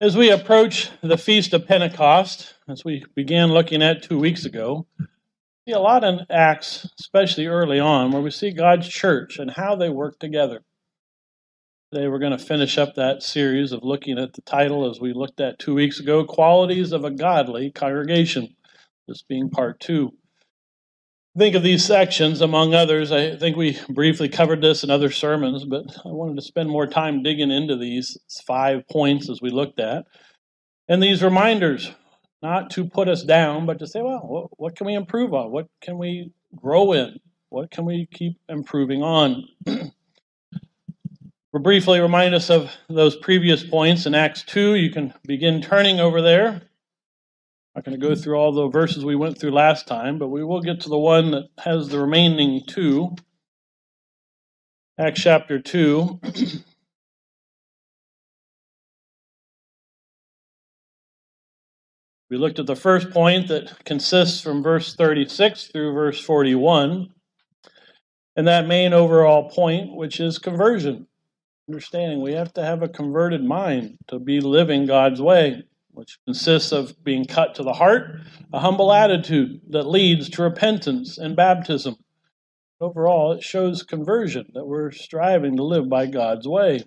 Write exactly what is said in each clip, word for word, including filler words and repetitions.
As we approach the Feast of Pentecost, as we began looking at two weeks ago, we see a lot in Acts, especially early on, where we see God's church and how they work together. Today we're going to finish up that series of looking at the title as we looked at two weeks ago, Qualities of a Godly Congregation, this being part two. Think of these sections, among others. I think we briefly covered this in other sermons, but I wanted to spend more time digging into these five points as we looked at. And these reminders, not to put us down, but to say, well, what, what can we improve on? What can we grow in? What can we keep improving on? We'll briefly remind us of those previous points in Acts two. You can begin turning over there. I'm not going to go through all the verses we went through last time, but we will get to the one that has the remaining two. Acts chapter two. We looked at the first point that consists from verse thirty-six through verse forty-one, and that main overall point, which is conversion. Understanding we have to have a converted mind to be living God's way, which consists of being cut to the heart, a humble attitude that leads to repentance and baptism. Overall, it shows conversion, that we're striving to live by God's way.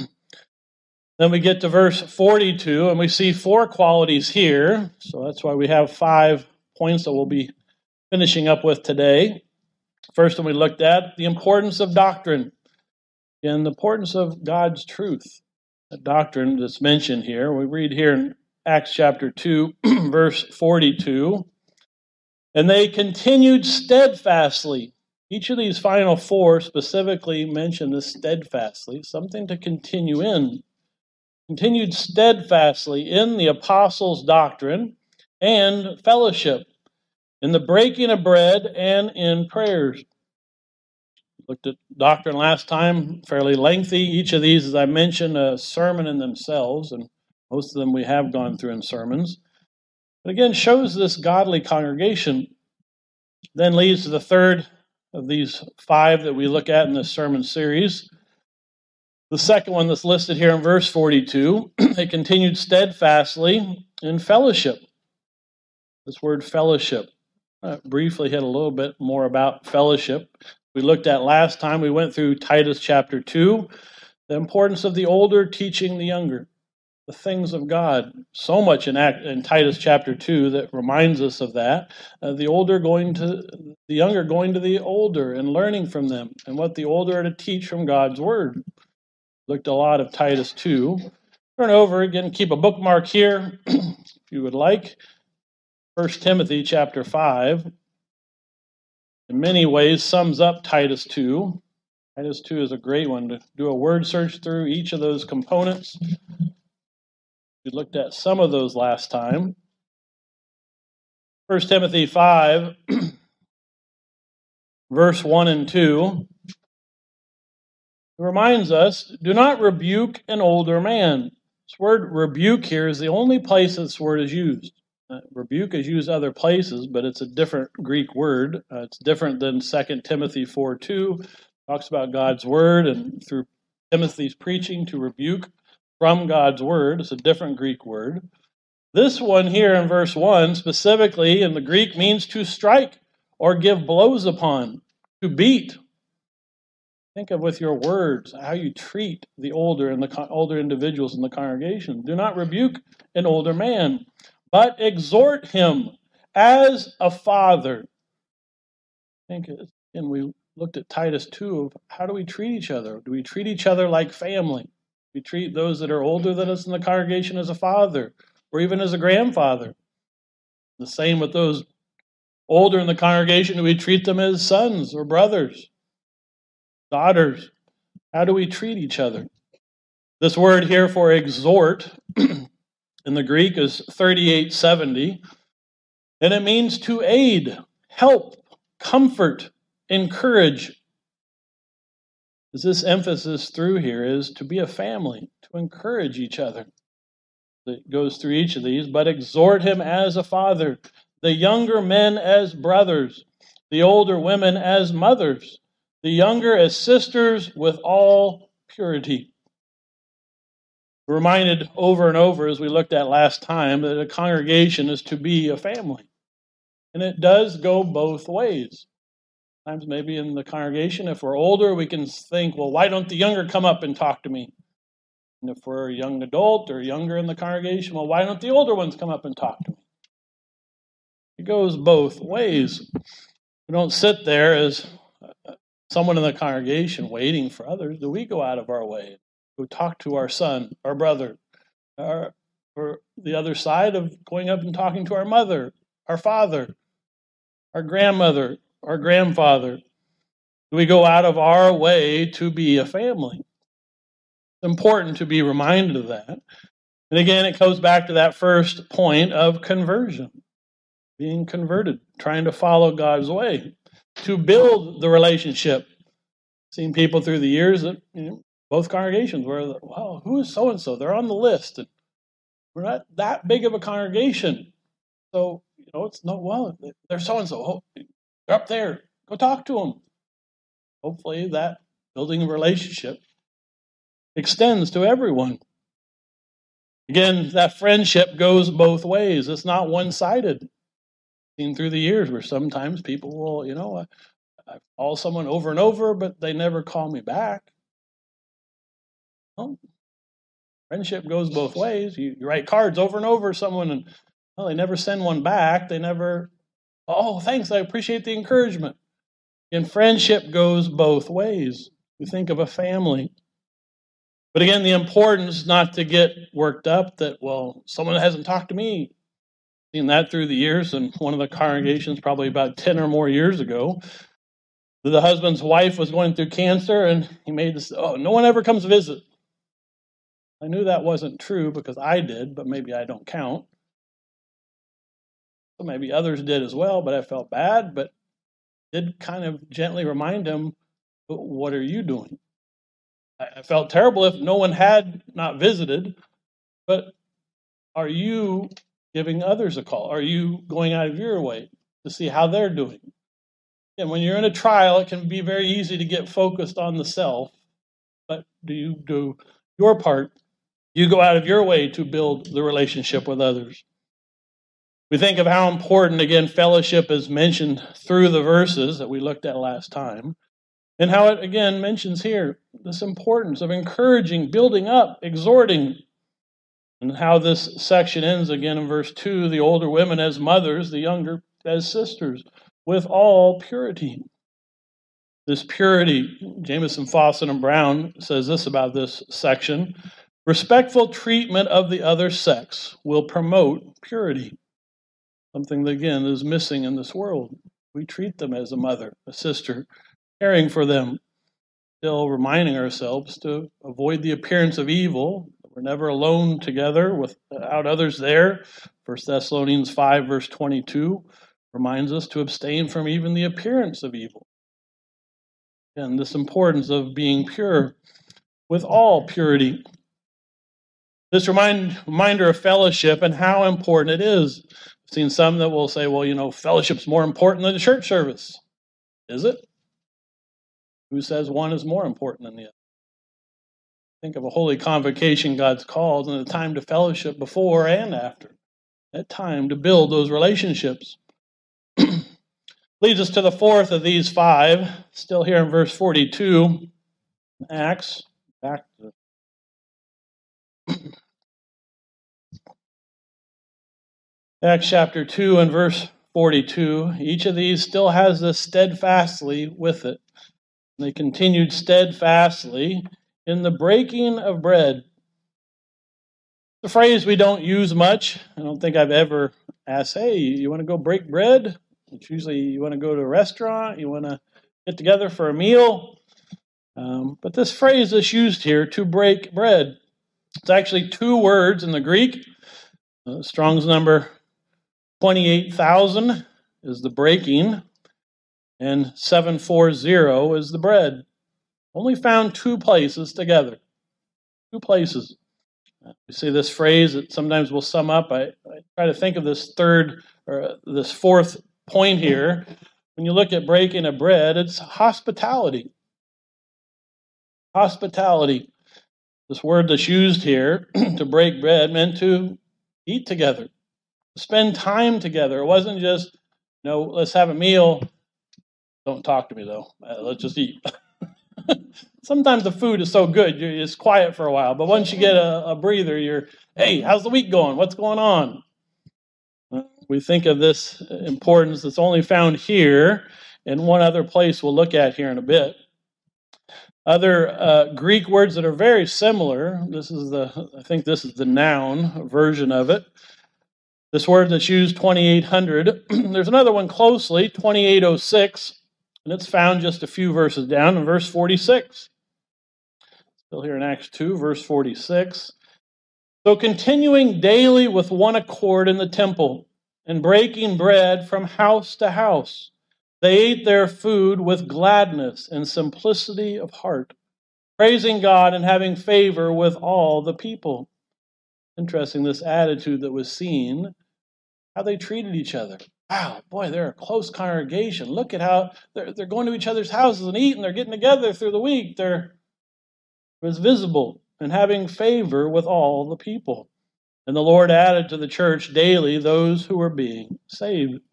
Then we get to verse forty-two, and we see four qualities here. So that's why we have five points that we'll be finishing up with today. First one we looked at, the importance of doctrine, and the importance of God's truth. The doctrine that's mentioned here, we read here in Acts chapter two, verse forty-two, and they continued steadfastly. Each of these final four specifically mention this steadfastly, something to continue in. Continued steadfastly in the apostles' doctrine and fellowship, in the breaking of bread and in prayers. Looked at doctrine last time, fairly lengthy. Each of these, as I mentioned, a sermon in themselves, and most of them we have gone through in sermons. But again, shows this godly congregation. Then leads to the third of these five that we look at in this sermon series. The second one that's listed here in verse forty-two, they continued steadfastly in fellowship. This word fellowship. I briefly hit a little bit more about fellowship. We looked at last time, we went through Titus chapter two, the importance of the older teaching the younger, the things of God. So much in, Act, in Titus chapter two that reminds us of that. Uh, the older going to, the younger going to the older and learning from them, and what the older are to teach from God's word. Looked a lot of Titus two. Turn over again, keep a bookmark here, if you would like. First Timothy chapter five. In many ways sums up Titus two. Titus two is a great one to do a word search through each of those components. We looked at some of those last time. First Timothy five, verse one and two. It reminds us, do not rebuke an older man. This word rebuke here is the only place this word is used. Uh, rebuke is used other places, but it's a different Greek word. Uh, it's different than Second Timothy four two. Talks about God's word and through Timothy's preaching to rebuke from God's word. It's a different Greek word. This one here in verse one specifically in the Greek means to strike or give blows upon, to beat. Think of with your words how you treat the older and the older individuals in the congregation. Do not rebuke an older man, but exhort him as a father. I think, and we looked at Titus two of how do we treat each other? Do we treat each other like family? Do we treat those that are older than us in the congregation as a father or even as a grandfather? The same with those older in the congregation. Do we treat them as sons or brothers? Daughters, how do we treat each other? This word here for exhort in the Greek is thirty-eight seventy, and it means to aid, help, comfort, encourage. As this emphasis through here is to be a family, to encourage each other. It goes through each of these, but exhort him as a father, the younger men as brothers, the older women as mothers, the younger as sisters with all purity. We're reminded over and over, as we looked at last time, that a congregation is to be a family. And it does go both ways. Sometimes maybe in the congregation, if we're older, we can think, well, why don't the younger come up and talk to me? And if we're a young adult or younger in the congregation, well, why don't the older ones come up and talk to me? It goes both ways. We don't sit there as someone in the congregation waiting for others. Do we go out of our way? Go talk to our son, our brother, our, or the other side of going up and talking to our mother, our father, our grandmother, our grandfather? Do we go out of our way to be a family? It's important to be reminded of that. And again, it goes back to that first point of conversion. Being converted, trying to follow God's way, to build the relationship. Seen people through the years that, you know, both congregations where, well, who is so-and-so? They're on the list. And we're not that big of a congregation. So, you know, it's no, well, they're so-and-so. They're up there. Go talk to them. Hopefully that building a relationship extends to everyone. Again, that friendship goes both ways. It's not one-sided. Seen through the years where sometimes people will, you know, I, I call someone over and over, but they never call me back. Well, friendship goes both ways. You, you write cards over and over to someone, and well, they never send one back. They never, oh, thanks, I appreciate the encouragement. And friendship goes both ways. You think of a family. But again, the importance not to get worked up that, well, someone hasn't talked to me. Seen that through the years, and one of the congregations, probably about ten or more years ago, the husband's wife was going through cancer, and he made this, oh, no one ever comes visit. I knew that wasn't true because I did, but maybe I don't count. So maybe others did as well, but I felt bad, but did kind of gently remind him, what are you doing? I felt terrible if no one had not visited, but are you giving others a call? Are you going out of your way to see how they're doing? And when you're in a trial, it can be very easy to get focused on the self, but do you do your part? You go out of your way to build the relationship with others. We think of how important, again, fellowship is mentioned through the verses that we looked at last time, and how it, again, mentions here this importance of encouraging, building up, exhorting, and how this section ends again in verse two, the older women as mothers, the younger as sisters, with all purity. This purity, Jamieson, Fawcett, and Brown says this about this section: respectful treatment of the other sex will promote purity. Something that, again, is missing in this world. We treat them as a mother, a sister, caring for them, still reminding ourselves to avoid the appearance of evil. We're never alone together without others there. First Thessalonians five, verse twenty-two, reminds us to abstain from even the appearance of evil. And this importance of being pure with all purity. This remind, reminder of fellowship and how important it is. I've seen some that will say, well, you know, fellowship's more important than the church service. Is it? Who says one is more important than the other? Think of a holy convocation God's called and a time to fellowship before and after. That time to build those relationships. Leads us to the fourth of these five, still here in verse forty-two, Acts. Back to Acts chapter two and verse forty-two. Each of these still has this steadfastly with it. They continued steadfastly in the breaking of bread. The phrase we don't use much. I don't think I've ever asked, hey, you want to go break bread? It's usually you want to go to a restaurant, you want to get together for a meal. Um, but this phrase is used here, to break bread. It's actually two words in the Greek. Uh, Strong's number twenty-eight thousand is the breaking, and seven forty is the bread. Only found two places together. Two places. You see this phrase that sometimes will sum up. I, I try to think of this third or this fourth point here. When you look at breaking of bread, it's hospitality. Hospitality. This word that's used here, to break bread, meant to eat together, to spend time together. It wasn't just, you know, let's have a meal. Don't talk to me, though. Uh, let's just eat. Sometimes the food is so good, you're just quiet for a while. But once you get a, a breather, you're, hey, how's the week going? What's going on? We think of this importance that's only found here and one other place we'll look at here in a bit. Other uh, Greek words that are very similar, this is the, I think this is the noun version of it. This word that's used twenty-eight hundred. There's another one closely, twenty-eight oh six, and it's found just a few verses down in verse forty-six. Still here in Acts two, verse forty-six. So continuing daily with one accord in the temple, and breaking bread from house to house, they ate their food with gladness and simplicity of heart, praising God and having favor with all the people. Interesting, this attitude that was seen, how they treated each other. Wow, boy, they're a close congregation. Look at how they're, they're going to each other's houses and eating. They're getting together through the week. They're, it was visible and having favor with all the people. And the Lord added to the church daily those who were being saved.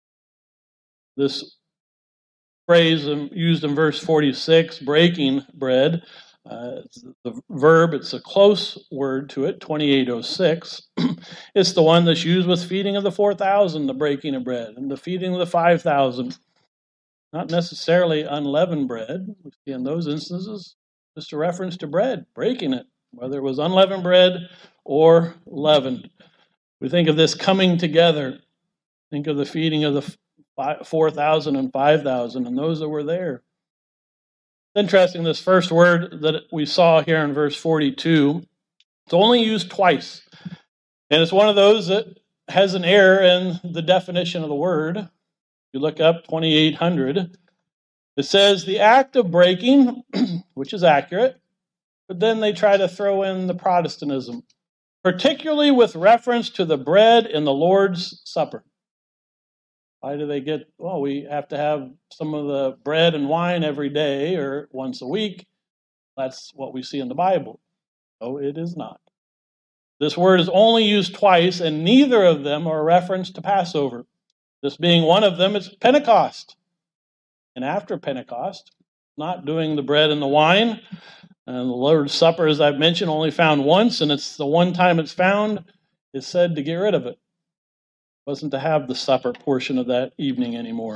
This phrase used in verse forty-six, breaking bread, uh, it's the verb, it's a close word to it, twenty-eight oh six. It's the one that's used with feeding of the four thousand, the breaking of bread, and the feeding of the five thousand. Not necessarily unleavened bread. We see in those instances just a reference to bread, breaking it, whether it was unleavened bread or leavened. We think of this coming together. Think of the feeding of the four thousand and five thousand and those that were there. It's interesting, this first word that we saw here in verse forty-two, it's only used twice. And it's one of those that has an error in the definition of the word. If you look up twenty-eight hundred, it says the act of breaking, which is accurate, but then they try to throw in the Protestantism, particularly with reference to the bread in the Lord's Supper. Why do they get, well, we have to have some of the bread and wine every day or once a week. That's what we see in the Bible. No, it is not. This word is only used twice, and neither of them are a reference to Passover. This being one of them, it's Pentecost. And after Pentecost, not doing the bread and the wine, and the Lord's Supper, as I've mentioned, only found once, and it's the one time it's found, is said to get rid of it. Wasn't to have the supper portion of that evening anymore.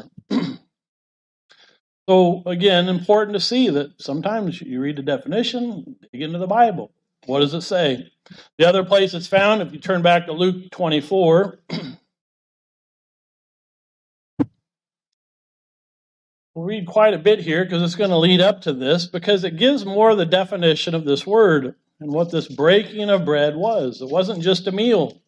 So again, important to see that sometimes you read the definition, dig into the Bible. What does it say? The other place it's found, if you turn back to Luke twenty-four, we'll read quite a bit here because it's going to lead up to this, because it gives more of the definition of this word and what this breaking of bread was. It wasn't just a meal.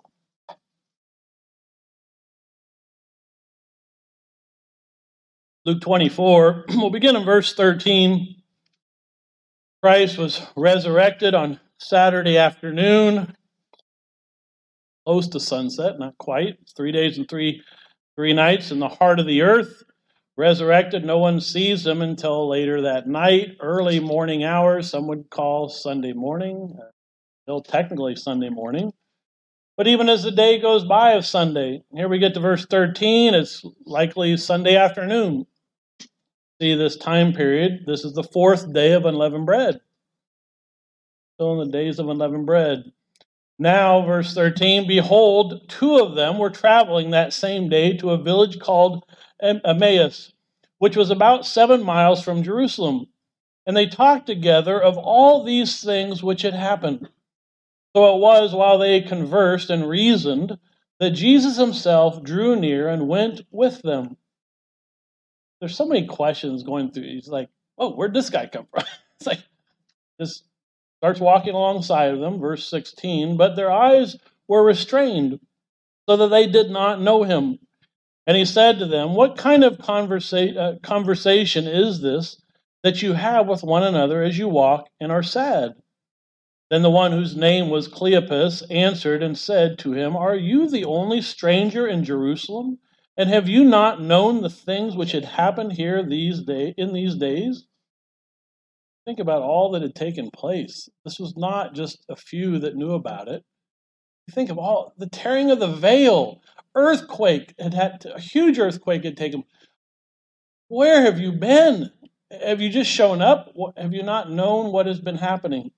Luke twenty-four, we'll begin in verse thirteen. Christ was resurrected on Saturday afternoon, close to sunset, not quite. It's three days and three, three nights in the heart of the earth. Resurrected, no one sees him until later that night, early morning hours, some would call Sunday morning, still technically Sunday morning. But even as the day goes by of Sunday, here we get to verse thirteen, it's likely Sunday afternoon. See this time period, this is the fourth day of unleavened bread. Still in the days of unleavened bread. Now, verse thirteen, behold, two of them were traveling that same day to a village called Emmaus, which was about seven miles from Jerusalem. And they talked together of all these things which had happened. So it was while they conversed and reasoned that Jesus himself drew near and went with them. There's so many questions going through. He's like, oh, where'd this guy come from? It's like, just starts walking alongside of them, verse sixteen. But their eyes were restrained so that they did not know him. And he said to them, what kind of conversa- uh, conversation is this that you have with one another as you walk and are sad? Then the one whose name was Cleopas answered and said to him, are you the only stranger in Jerusalem? And have you not known the things which had happened here these day in these days? Think about all that had taken place. This was not just a few that knew about it. Think of all the tearing of the veil, earthquake had had a huge earthquake had taken. Where have you been? Have you just shown up? Have you not known what has been happening?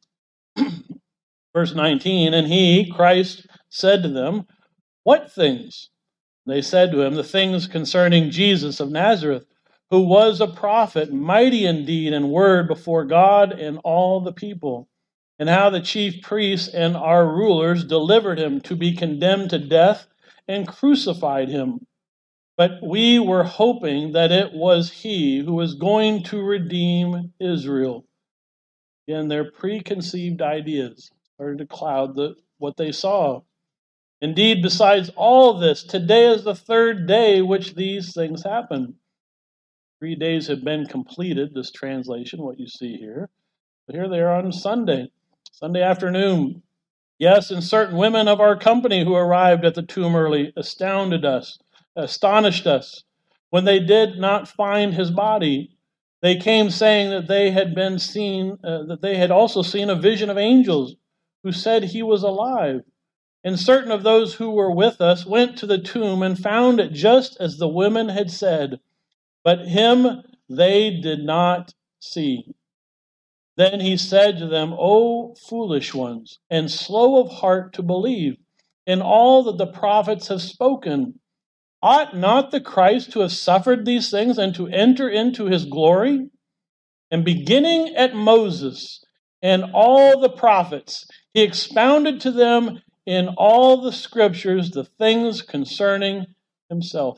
Verse nineteen, and he, Christ, said to them, what things? They said to him, the things concerning Jesus of Nazareth, who was a prophet, mighty in deed and word before God and all the people, and how the chief priests and our rulers delivered him to be condemned to death and crucified him. But we were hoping that it was he who was going to redeem Israel. Again, their preconceived ideas started to cloud the, what they saw. Indeed, besides all this, today is the third day which these things happened. Three days have been completed, this translation, what you see here. But here they are on Sunday, Sunday afternoon. Yes, and certain women of our company who arrived at the tomb early astounded us, astonished us. When they did not find his body, they came saying that they had been seen, uh, that they had also seen a vision of angels who said he was alive. And certain of those who were with us went to the tomb and found it just as the women had said, but him they did not see. Then he said to them, O foolish ones, and slow of heart to believe in all that the prophets have spoken. Ought not the Christ to have suffered these things and to enter into his glory? And beginning at Moses and all the prophets, he expounded to them in all the scriptures the things concerning himself.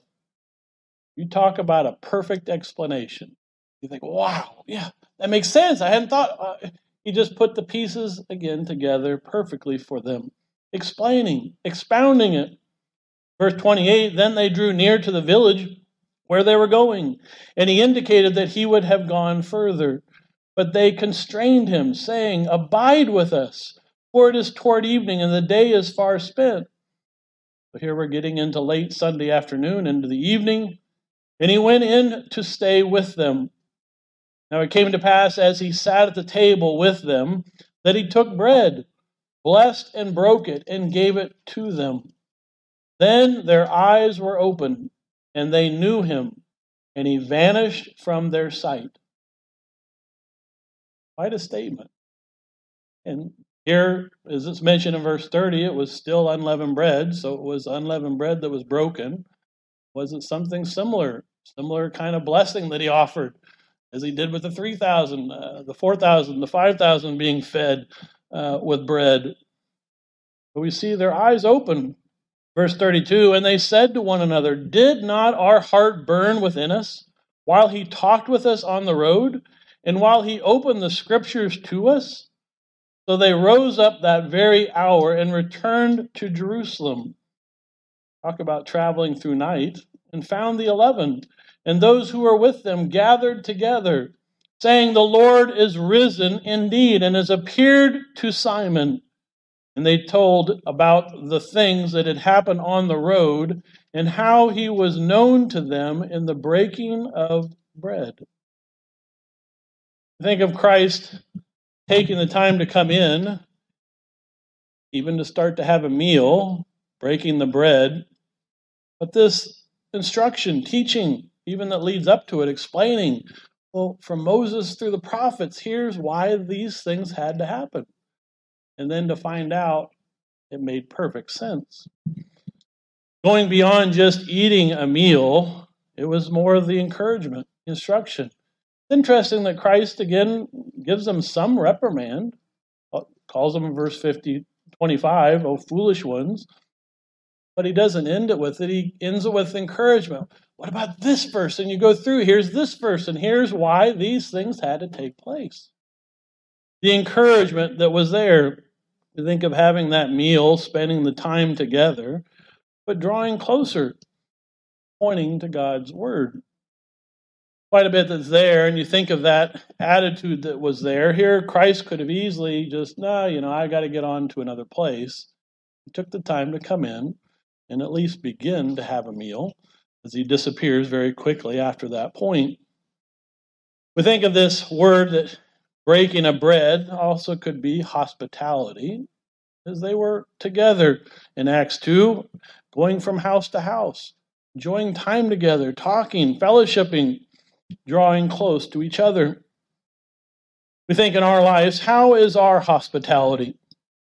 You talk about a perfect explanation. You think, wow, yeah, that makes sense. I hadn't thought. Uh, he just put the pieces again together perfectly for them, explaining, expounding it. Verse twenty-eight, then they drew near to the village where they were going, and he indicated that he would have gone further. But they constrained him, saying, abide with us, for it is toward evening, and the day is far spent. So here we're getting into late Sunday afternoon, into the evening, and he went in to stay with them. Now it came to pass, as he sat at the table with them, that he took bread, blessed and broke it, and gave it to them. Then their eyes were opened, and they knew him, and he vanished from their sight. Quite a statement. And here, as it's mentioned in verse thirty, it was still unleavened bread, so it was unleavened bread that was broken. Was it something similar, similar kind of blessing that he offered, as he did with the three thousand, uh, the four thousand, the five thousand being fed uh, with bread? But we see their eyes open. Verse thirty-two, and they said to one another, did not our heart burn within us while he talked with us on the road, and while he opened the scriptures to us? So they rose up that very hour and returned to Jerusalem. Talk about traveling through night, and found the eleven, and those who were with them gathered together, saying, the Lord is risen indeed, and has appeared to Simon. And they told about the things that had happened on the road, and how he was known to them in the breaking of bread. Think of Christ taking the time to come in, even to start to have a meal, breaking the bread. But this instruction, teaching, even that leads up to it, explaining, well, from Moses through the prophets, here's why these things had to happen. And then to find out, it made perfect sense. Going beyond just eating a meal, it was more of the encouragement, instruction. It's interesting that Christ, again, gives them some reprimand, calls them in verse fifty, twenty-five, oh, foolish ones. But he doesn't end it with it. He ends it with encouragement. What about this verse? And you go through, here's this verse, and here's why these things had to take place. The encouragement that was there, to think of having that meal, spending the time together, but drawing closer, pointing to God's word. Quite a bit that's there, and you think of that attitude that was there. Here, Christ could have easily just, no, you know, I got to get on to another place. He took the time to come in and at least begin to have a meal, as he disappears very quickly after that point. We think of this word that Breaking of bread also could be hospitality, as they were together in Acts two, going from house to house, enjoying time together, talking, fellowshipping, drawing close to each other. We think in our lives, how is our hospitality?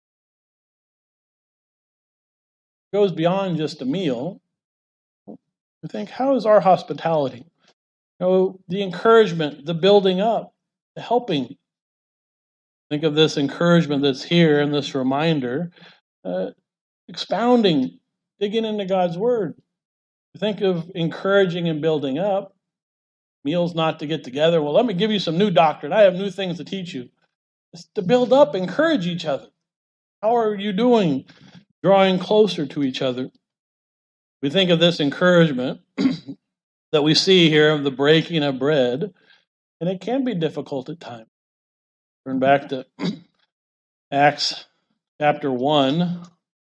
It goes beyond just a meal. We think, how is our hospitality? You know, the encouragement, the building up, the helping. Think of this encouragement that's here and this reminder, uh, expounding, digging into God's Word. Think of encouraging and building up. Meals not to get together. Well, let me give you some new doctrine. I have new things to teach you. It's to build up, encourage each other. How are you doing? Drawing closer to each other. We think of this encouragement that we see here of the breaking of bread, and it can be difficult at times. Turn back to Acts chapter one.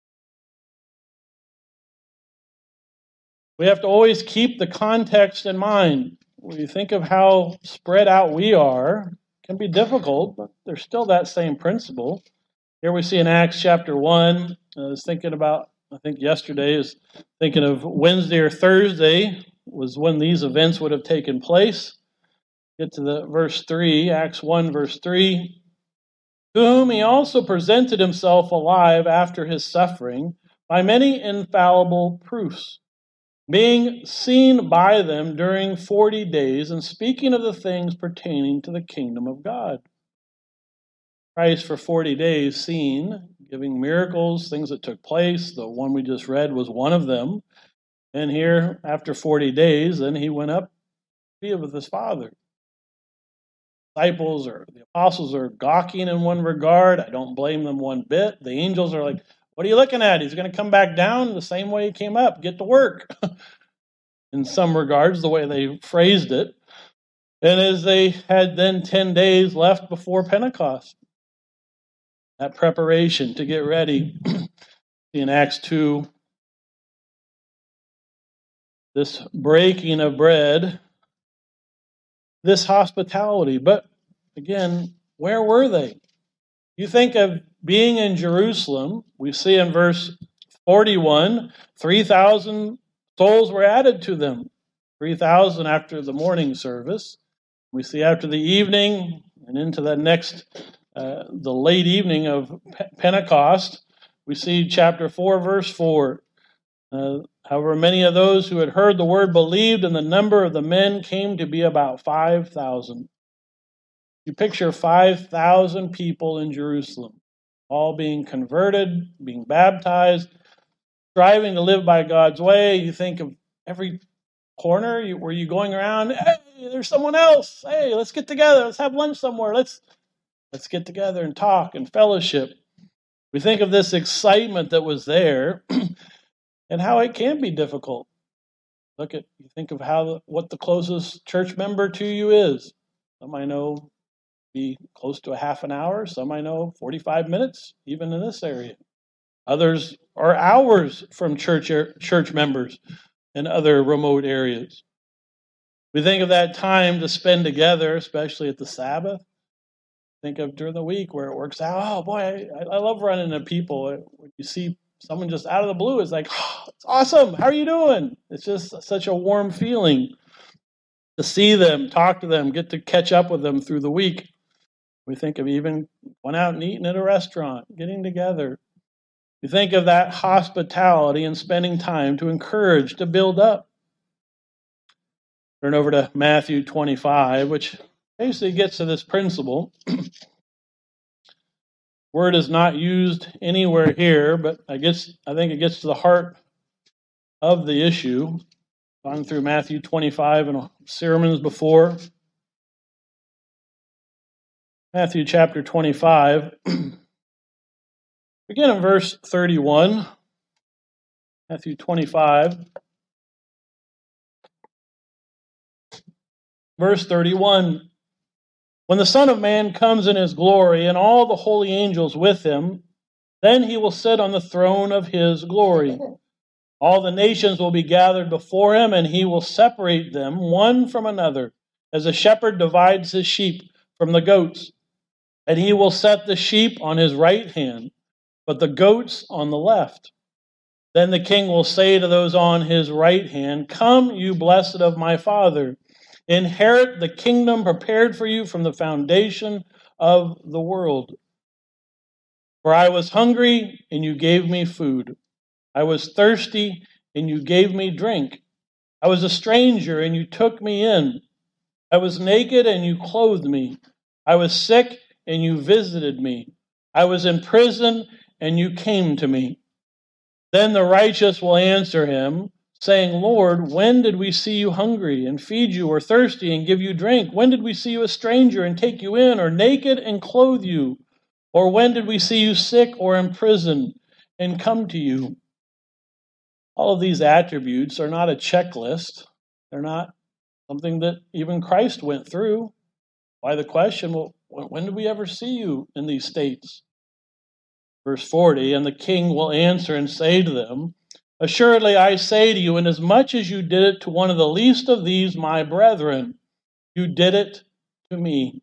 We have to always keep the context in mind. When you think of how spread out we are, it can be difficult, but there's still that same principle. Here we see in Acts chapter one, I was thinking about, I think yesterday, is thinking of Wednesday or Thursday was when these events would have taken place. Get to the verse three, Acts one, verse three. To whom he also presented himself alive after his suffering by many infallible proofs, being seen by them during forty days, and speaking of the things pertaining to the kingdom of God. Christ for forty days seen, giving miracles, things that took place. The one we just read was one of them. And here, after forty days, then he went up to be with his Father. Disciples or the apostles are gawking in one regard. I don't blame them one bit. The angels are like, what are you looking at? He's going to come back down the same way he came up. Get to work. In some regards, the way they phrased it. And as they had then ten days left before Pentecost, that preparation to get ready. In Acts two, this breaking of bread, this hospitality. But again, where were they? You think of being in Jerusalem. We see in verse forty-one, three thousand souls were added to them. three thousand after the morning service. We see after the evening and into the next, uh, the late evening of Pentecost, we see chapter four, verse four. Uh, however, many of those who had heard the word believed, and the number of the men came to be about five thousand. You picture five thousand people in Jerusalem, all being converted, being baptized, striving to live by God's way. You think of every corner you, where you're going around, hey, there's someone else. Hey, let's get together. Let's have lunch somewhere. Let's let's get together and talk and fellowship. We think of this excitement that was there and how it can be difficult. Look at, you think of how what the closest church member to you is. Some I know be close to a half an hour. Some I know forty-five minutes, even in this area. Others are hours from church church members in other remote areas. We think of that time to spend together, especially at the Sabbath. Think of during the week where it works out. Oh boy, I, I love running into people. When you see someone just out of the blue, it's like, oh, it's awesome. How are you doing? It's just such a warm feeling to see them, talk to them, get to catch up with them through the week. We think of even going out and eating at a restaurant, getting together. We think of that hospitality and spending time to encourage, to build up. Turn over to Matthew twenty-five, which basically gets to this principle. Word is not used anywhere here, but I guess I think it gets to the heart of the issue. Gone through Matthew twenty-five and sermons before. Matthew chapter twenty-five. Begin in verse thirty-one. Matthew twenty-five. Verse thirty-one. When the Son of Man comes in his glory and all the holy angels with him, then he will sit on the throne of his glory. All the nations will be gathered before him, and he will separate them one from another, as a shepherd divides his sheep from the goats. And he will set the sheep on his right hand, but the goats on the left. Then the king will say to those on his right hand, Come, you blessed of my Father, inherit the kingdom prepared for you from the foundation of the world. For I was hungry, and you gave me food. I was thirsty, and you gave me drink. I was a stranger, and you took me in. I was naked, and you clothed me. I was sick, and you visited me. I was in prison, and you came to me. Then the righteous will answer him, saying, Lord, when did we see you hungry and feed you, or thirsty and give you drink? When did we see you a stranger and take you in, or naked and clothe you? Or when did we see you sick or in prison and come to you? All of these attributes are not a checklist. They're not something that even Christ went through. Why the question, well, when did we ever see you in these states? Verse forty, and the king will answer and say to them, Assuredly I say to you, inasmuch as you did it to one of the least of these my brethren, you did it to me.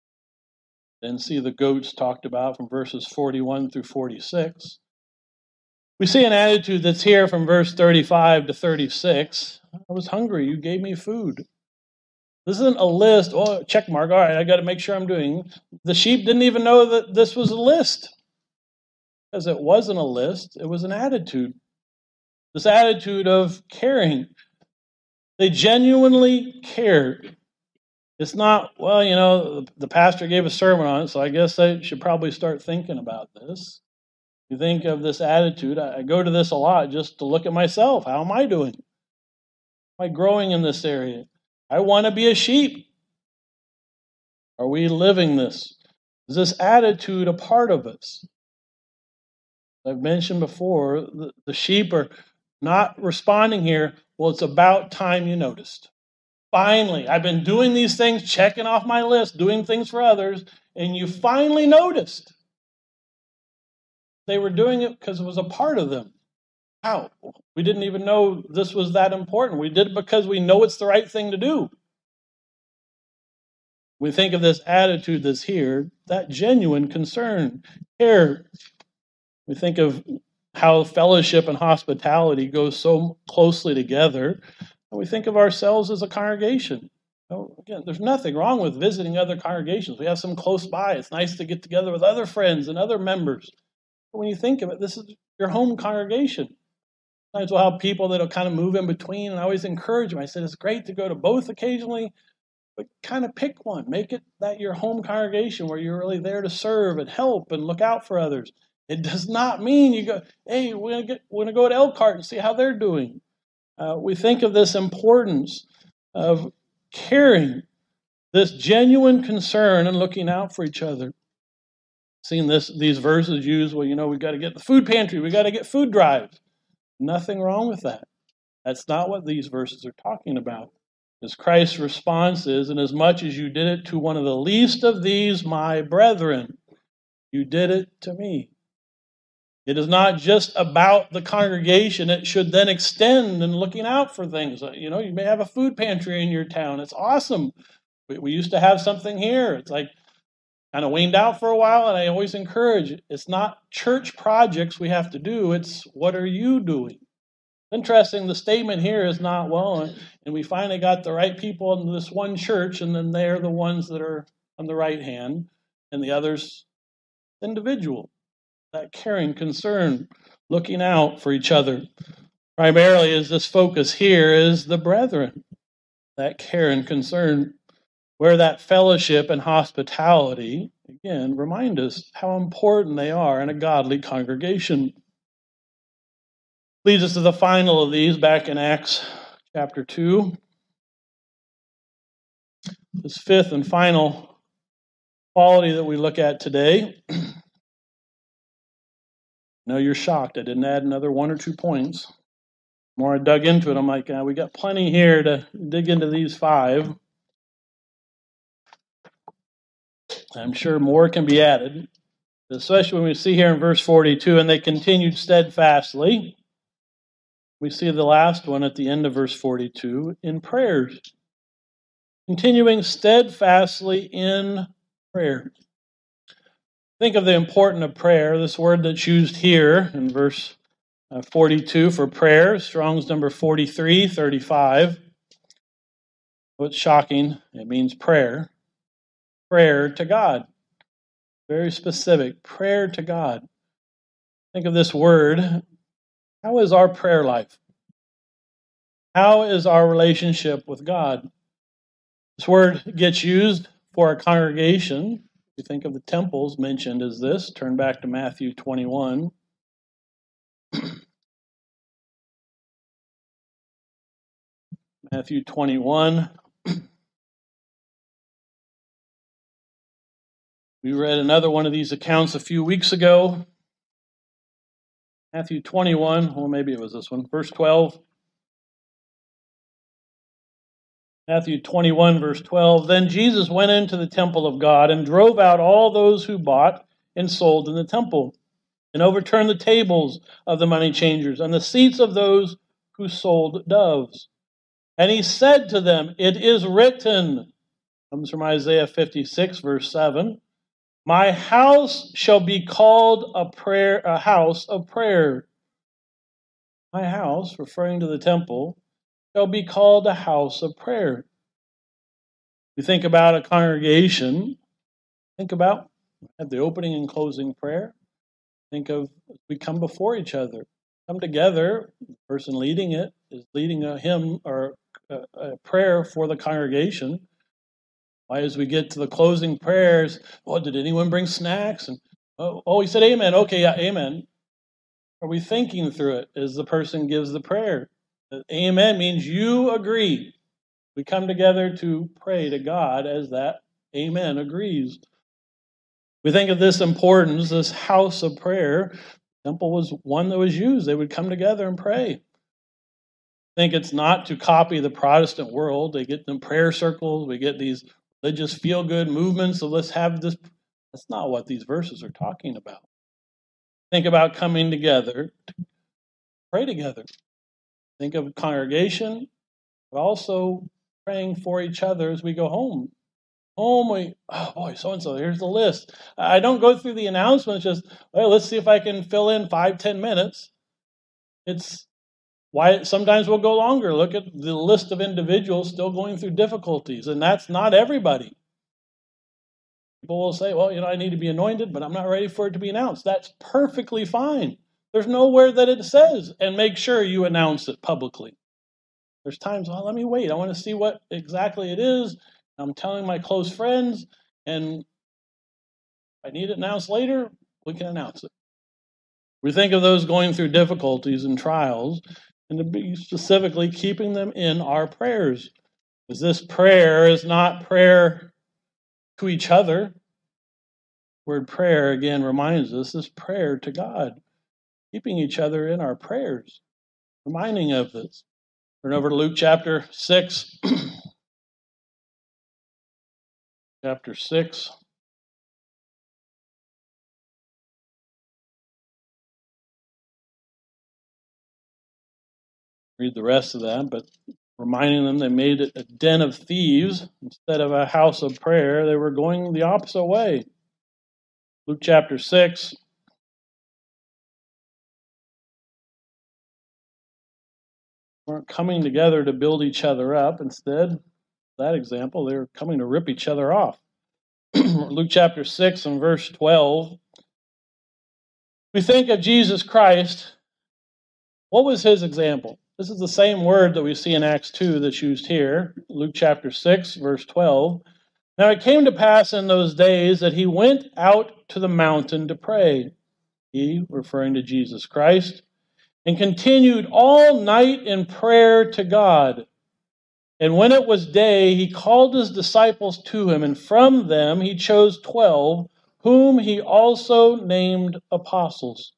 Then see the goats talked about from verses forty-one through forty-six. We see an attitude that's here from verse thirty-five to thirty-six. I was hungry, you gave me food. This isn't a list. Oh, check mark. All right, I got to make sure I'm doing. The sheep didn't even know that this was a list. Because it wasn't a list, it was an attitude. This attitude of caring. They genuinely cared. It's not, well, you know, the pastor gave a sermon on it, so I guess I should probably start thinking about this. You think of this attitude, I go to this a lot just to look at myself. How am I doing? Am I growing in this area? I want to be a sheep. Are we living this? Is this attitude a part of us? I've mentioned before, the, the sheep are not responding here. Well, it's about time you noticed. Finally, I've been doing these things, checking off my list, doing things for others, and you finally noticed. They were doing it because it was a part of them. Wow, we didn't even know this was that important. We did it because we know it's the right thing to do. We think of this attitude that's here, that genuine concern, care. We think of how fellowship and hospitality go so closely together. And we think of ourselves as a congregation. So again, there's nothing wrong with visiting other congregations. We have some close by. It's nice to get together with other friends and other members. But when you think of it, this is your home congregation. Sometimes we'll have people that'll kind of move in between, and I always encourage them. I said, it's great to go to both occasionally, but kind of pick one. Make it that your home congregation where you're really there to serve and help and look out for others. It does not mean you go, hey, we're going to get, we're going to go to Elkhart and see how they're doing. Uh, we think of this importance of caring, this genuine concern and looking out for each other. Seen this these verses used, well, you know, we've got to get the food pantry, we've got to get food drives. Nothing wrong with that. That's not what these verses are talking about. As Christ's response is, and as much as you did it to one of the least of these, my brethren, you did it to me. It is not just about the congregation. It should then extend in looking out for things. You know, you may have a food pantry in your town. It's awesome. We, we used to have something here. It's like kind of waned out for a while, and I always encourage, it's not church projects we have to do. It's what are you doing? Interesting, the statement here is not, well, and we finally got the right people in this one church, and then they're the ones that are on the right hand, and the others individual. That caring concern, looking out for each other. Primarily is this focus here is the brethren. That care and concern, where that fellowship and hospitality, again, remind us how important they are in a godly congregation. Leads us to the final of these back in Acts chapter two. This fifth and final quality that we look at today. I know you're shocked. I didn't add another one or two points. The more I dug into it, I'm like, uh, we got plenty here to dig into these five. I'm sure more can be added, especially when we see here in verse forty-two, and they continued steadfastly. We see the last one at the end of verse forty-two, in prayers. Continuing steadfastly in prayer. Think of the importance of prayer. This word that's used here in verse uh, forty-two for prayer, Strong's number forty-three thirty-five. What's shocking, it means prayer. Prayer to God. Very specific. Prayer to God. Think of this word. How is our prayer life? How is our relationship with God? This word gets used for a congregation. We think of the temples mentioned as this. Turn back to Matthew twenty-one. Matthew twenty-one. We read another one of these accounts a few weeks ago. Matthew twenty-one, well, maybe it was this one, verse twelve. Matthew twenty-one, verse twelve. Then Jesus went into the temple of God and drove out all those who bought and sold in the temple, and overturned the tables of the money changers and the seats of those who sold doves. And he said to them, "It is written," comes from Isaiah fifty-six, verse seven, "My house shall be called a prayer, a house of prayer." My house, referring to the temple, shall be called a house of prayer. You think about a congregation, think about at the opening and closing prayer. Think of we come before each other, come together. The person leading it is leading a hymn or a, a prayer for the congregation. Why, as we get to the closing prayers, well, did anyone bring snacks? And oh, oh, he said amen. Okay, yeah, amen. Are we thinking through it as the person gives the prayer? Amen means you agree. We come together to pray to God as that amen agrees. We think of this importance, this house of prayer. The temple was one that was used. They would come together and pray. I think it's not to copy the Protestant world. They get them prayer circles. We get these religious feel-good movements. So let's have this. That's not what these verses are talking about. Think about coming together to pray together. Think of congregation, but also praying for each other as we go home. Home, we, oh boy, so-and-so, here's the list. I don't go through the announcements, just, well, let's see if I can fill in five, ten minutes. It's why sometimes we'll go longer. Look at the list of individuals still going through difficulties, and that's not everybody. People will say, well, you know, I need to be anointed, but I'm not ready for it to be announced. That's perfectly fine. There's nowhere that it says, and make sure you announce it publicly. There's times, well, let me wait. I want to see what exactly it is. I'm telling my close friends, and if I need it announced later, we can announce it. We think of those going through difficulties and trials, and to be specifically keeping them in our prayers. Because this prayer is not prayer to each other. The word prayer, again, reminds us, is prayer to God. Keeping each other in our prayers. Reminding of this. Turn over to Luke chapter six. Chapter six. Read the rest of that, but reminding them they made it a den of thieves instead of a house of prayer. They were going the opposite way. Luke chapter six. Weren't coming together to build each other up. Instead, that example, they were coming to rip each other off. Luke chapter six and verse twelve. We think of Jesus Christ. What was his example? This is the same word that we see in Acts two that's used here. Luke chapter six, verse twelve. Now it came to pass in those days that he went out to the mountain to pray. He, referring to Jesus Christ, and continued all night in prayer to God. And when it was day, he called his disciples to him, and from them he chose twelve, whom he also named apostles.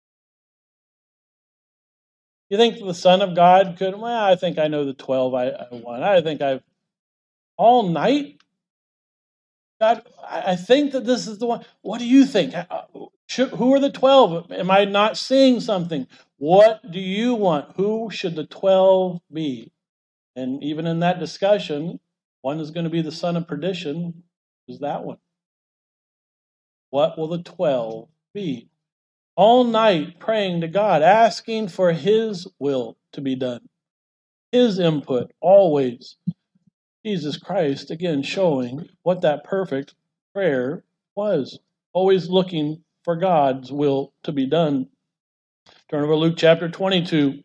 You think the Son of God could, well, I think I know the twelve I, I want. I think I've, all night? God, I think that this is the one. What do you think? Should, who are the twelve? Am I not seeing something? What do you want? Who should the twelve be? And even in that discussion, one is going to be the son of perdition, is that one. what will the twelve be? All night praying to God, asking for His will to be done. His input, always. Jesus Christ, again, showing what that perfect prayer was. Always looking for God's will to be done. Turn over to Luke chapter twenty-two.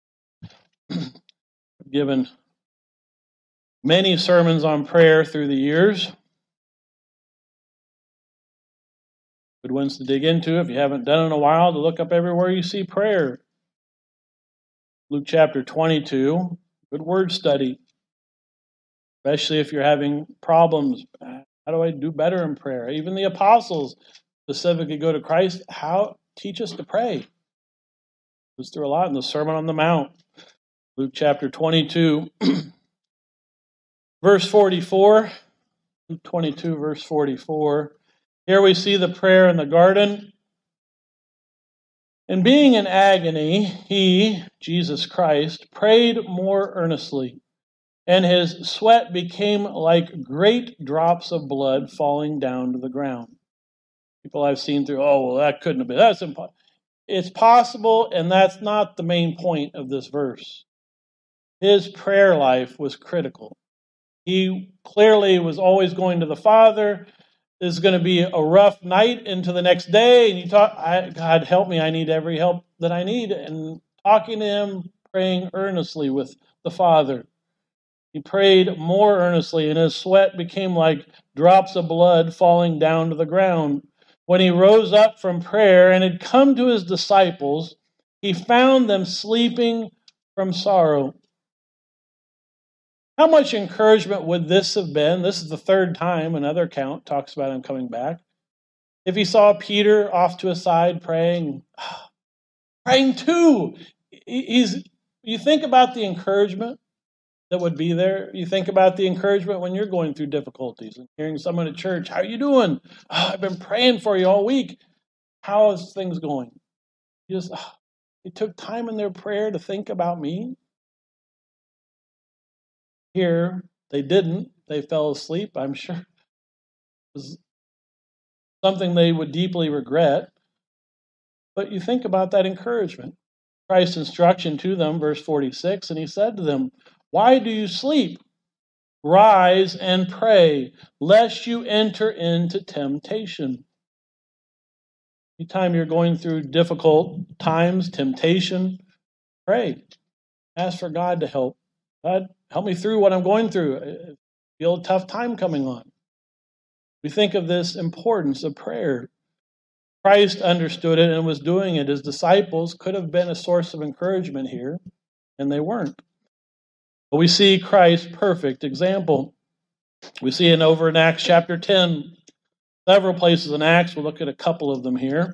Given many sermons on prayer through the years. Good ones to dig into if you haven't done it in a while, to look up everywhere you see prayer. Luke chapter twenty-two, good word study. Especially if you're having problems. How do I do better in prayer? Even the apostles specifically go to Christ. How? Teach us to pray. Goes through a lot in the Sermon on the Mount. Luke chapter twenty-two, verse forty-four. Luke twenty-two, verse forty-four. Here we see the prayer in the garden. And being in agony, he, Jesus Christ, prayed more earnestly, and his sweat became like great drops of blood falling down to the ground. People I've seen through, oh, well, that couldn't have been. That's impossible. It's possible, and that's not the main point of this verse. His prayer life was critical. He clearly was always going to the Father. This is going to be a rough night into the next day, and you talk, I, God, help me, I need every help that I need. And talking to him, praying earnestly with the Father. He prayed more earnestly, and his sweat became like drops of blood falling down to the ground. When he rose up from prayer and had come to his disciples, he found them sleeping from sorrow. How much encouragement would this have been? This is the third time another account talks about him coming back. If he saw Peter off to a side praying, praying too. He's, you think about the encouragement that would be there. You think about the encouragement when you're going through difficulties and hearing someone at church, how are you doing? Oh, I've been praying for you all week. How is things going? You just, oh, they took time in their prayer to think about me. Here, they didn't. They fell asleep. I'm sure it was something they would deeply regret. But you think about that encouragement. Christ's instruction to them, verse forty-six, and he said to them, why do you sleep? Rise and pray, lest you enter into temptation. Anytime you're going through difficult times, temptation, pray. Ask for God to help. God, help me through what I'm going through. I feel a tough time coming on. We think of this importance of prayer. Christ understood it and was doing it. His disciples could have been a source of encouragement here, and they weren't. But we see Christ's perfect example. We see it over in Acts chapter ten. Several places in Acts. We'll look at a couple of them here.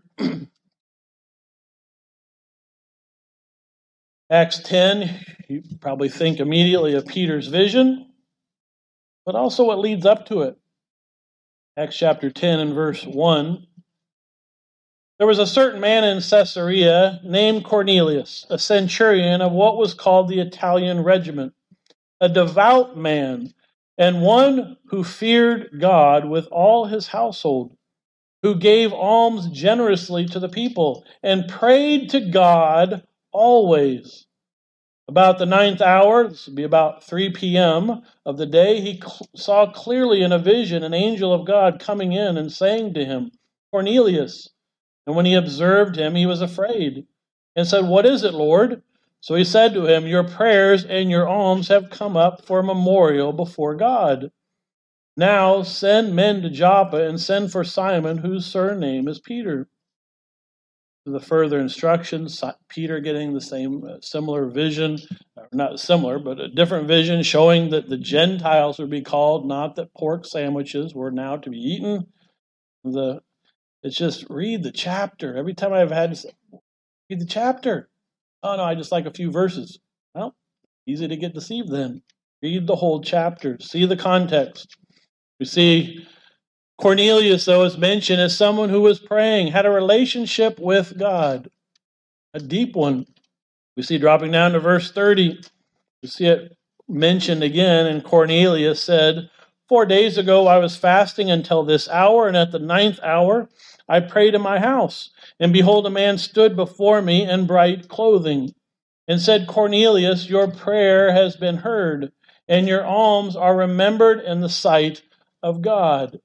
Acts ten, you probably think immediately of Peter's vision, but also what leads up to it. Acts chapter ten and verse one. There was a certain man in Caesarea named Cornelius, a centurion of what was called the Italian regiment, a devout man, and one who feared God with all his household, who gave alms generously to the people, and prayed to God always. About the ninth hour, this would be about three p.m. of the day, he cl- saw clearly in a vision an angel of God coming in and saying to him, Cornelius. And when he observed him, he was afraid and said, what is it, Lord? So he said to him, your prayers and your alms have come up for a memorial before God. Now send men to Joppa and send for Simon, whose surname is Peter. The further instructions, Peter getting the same uh, similar vision, or not similar, but a different vision showing that the Gentiles would be called, not that pork sandwiches were now to be eaten. The It's just read the chapter. Every time I've had to say, read the chapter. Oh, no, I just like a few verses. Well, easy to get deceived then. Read the whole chapter. See the context. We see Cornelius, though, is mentioned as someone who was praying, had a relationship with God, a deep one. We see dropping down to verse thirty. We see it mentioned again, and Cornelius said, Four days ago I was fasting until this hour, and at the ninth hour I prayed in my house. And behold, a man stood before me in bright clothing, and said, Cornelius, your prayer has been heard, and your alms are remembered in the sight of God.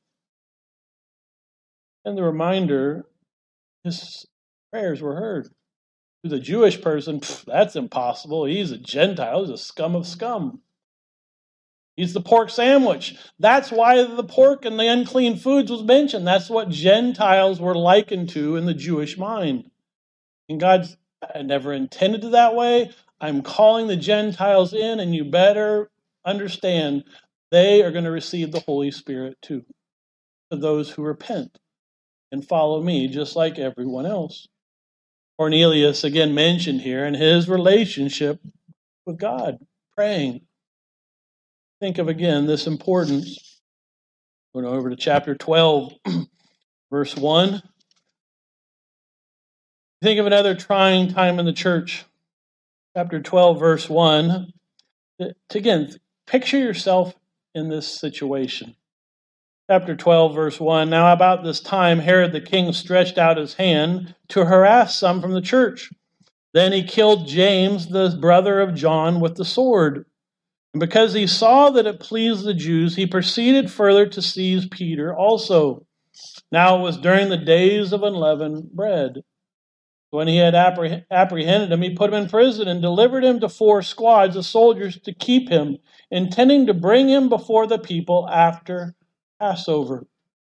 And the reminder, his prayers were heard. To the Jewish person, that's impossible. He's a Gentile. He's a scum of scum. He's the pork sandwich. That's why the pork and the unclean foods was mentioned. That's what Gentiles were likened to in the Jewish mind. And God never intended it that way. I'm calling the Gentiles in, and you better understand they are going to receive the Holy Spirit too. For those who repent and follow me, just like everyone else. Cornelius, again mentioned here, in his relationship with God, praying. Think of, again, this importance. Going over to chapter twelve, verse one. Think of another trying time in the church. Chapter twelve, verse one. To, again, picture yourself in this situation. Chapter twelve, verse one. Now about this time, Herod the king stretched out his hand to harass some from the church. Then he killed James, the brother of John, with the sword. And because he saw that it pleased the Jews, he proceeded further to seize Peter also. Now it was during the days of unleavened bread. When he had appreh- apprehended him, he put him in prison and delivered him to four squads of soldiers to keep him, intending to bring him before the people after Passover.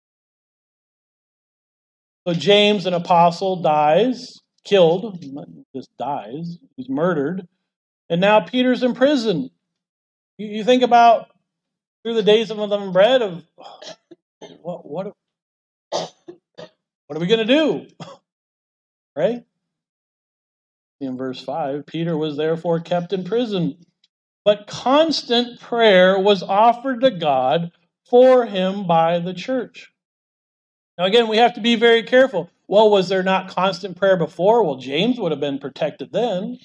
So James, an apostle, dies, killed, not just dies, he's murdered. And now Peter's in prison. You, you think about through the days of unleavened bread of what what what are we going to do? Right? In verse five, Peter was therefore kept in prison, but constant prayer was offered to God for him by the church. Now again, we have to be very careful. Well, was there not constant prayer before? Well, James would have been protected then.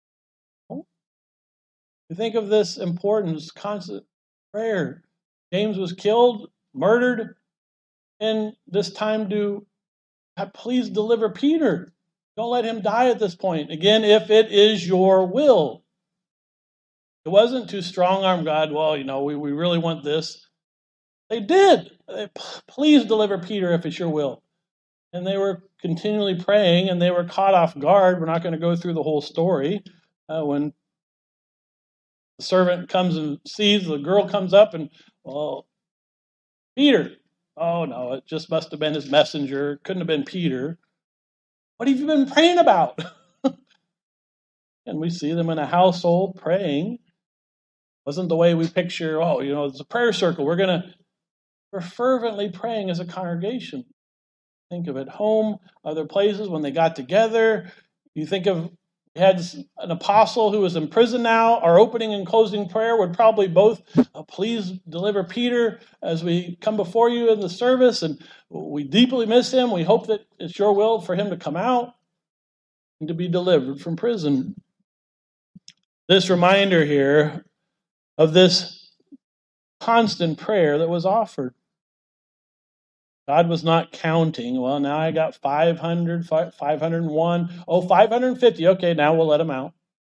You think of this importance, constant prayer. James was killed, murdered, and this time to God, please deliver Peter. Don't let him die at this point. Again, if it is your will. It wasn't to strong-arm God, well, you know, we, we really want this. They did. They, please deliver Peter if it's your will. And they were continually praying, and they were caught off guard. We're not going to go through the whole story. Uh, when the servant comes and sees, the girl comes up and, well, Peter. Oh, no, it just must have been his messenger. It couldn't have been Peter. What have you been praying about? And we see them in a household praying. Wasn't the way we picture, oh, you know, it's a prayer circle. We're going to, we're fervently praying as a congregation. Think of at home, other places when they got together. You think of, we had an apostle who was in prison now. Our opening and closing prayer would probably both, oh, please deliver Peter as we come before you in the service. And we deeply miss him. We hope that it's your will for him to come out and to be delivered from prison. This reminder here of this constant prayer that was offered. God was not counting. Well, now I got five hundred, five hundred one. Oh, five hundred fifty. Okay, now we'll let him out.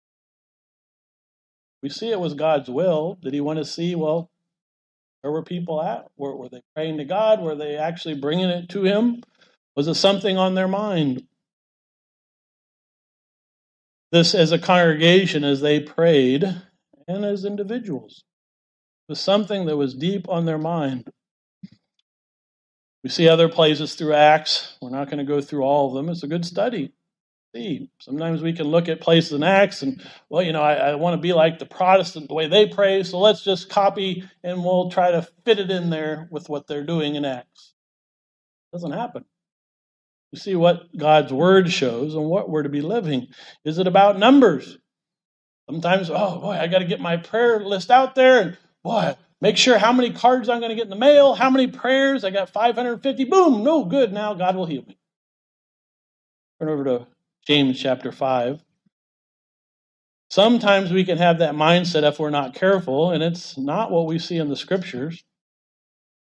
We see it was God's will. Did he want to see, well, where were people at? Were, were they praying to God? Were they actually bringing it to him? Was it something on their mind? This, as a congregation, as they prayed, and as individuals, was something that was deep on their mind. We see other places through Acts. We're not going to go through all of them. It's a good study. See, sometimes we can look at places in Acts and, well, you know, I, I want to be like the Protestant, the way they pray, so let's just copy and we'll try to fit it in there with what they're doing in Acts. It doesn't happen. You see what God's Word shows and what we're to be living. Is it about numbers? Sometimes, oh, boy, I got to get my prayer list out there and, boy, make sure how many cards I'm going to get in the mail, how many prayers. I got five hundred fifty. Boom, no good. Now God will heal me. Turn over to James chapter five. Sometimes we can have that mindset if we're not careful, and it's not what we see in the scriptures.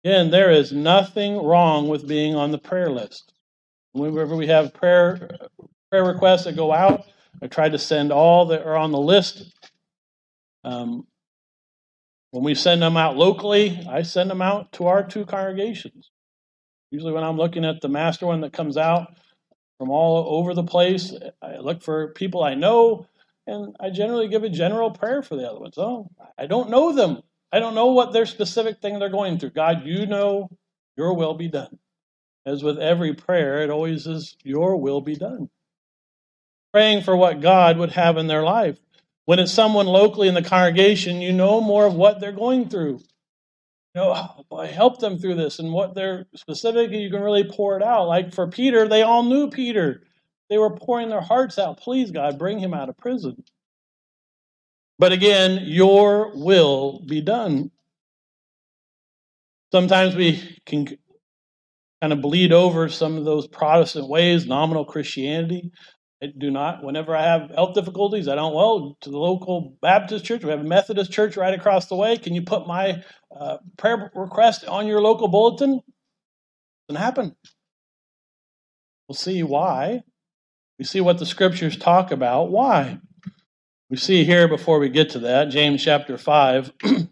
Again, there is nothing wrong with being on the prayer list. Whenever we have prayer prayer requests that go out, I try to send all that are on the list. Um, when we send them out locally, I send them out to our two congregations. Usually when I'm looking at the master one that comes out from all over the place, I look for people I know, and I generally give a general prayer for the other ones. Oh, I don't know them. I don't know what their specific thing they're going through. God, you know, your will be done. As with every prayer, it always is, your will be done. Praying for what God would have in their life. When it's someone locally in the congregation, you know more of what they're going through. You know, oh, boy, help them through this, and what they're specifically, you can really pour it out. Like for Peter, they all knew Peter. They were pouring their hearts out. Please, God, bring him out of prison. But again, your will be done. Sometimes we can kind of bleed over some of those Protestant ways, nominal Christianity. I do not. Whenever I have health difficulties, I don't, well, to the local Baptist church. We have a Methodist church right across the way. Can you put my uh, prayer request on your local bulletin? Doesn't happen. We'll see why. We see what the scriptures talk about. Why? We see here, before we get to that, James chapter five.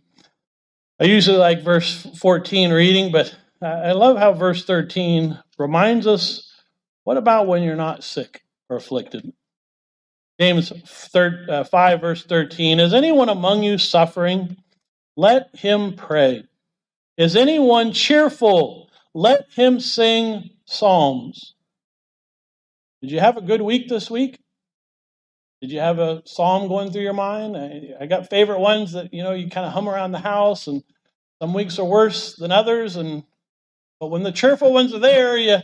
I usually like verse fourteen reading, but I love how verse thirteen reminds us, what about when you're not sick or afflicted? James five, verse thirteen, is anyone among you suffering? Let him pray. Is anyone cheerful? Let him sing psalms. Did you have a good week this week? Did you have a psalm going through your mind? I, I got favorite ones that, you know, you kind of hum around the house, and some weeks are worse than others. And but when the cheerful ones are there, you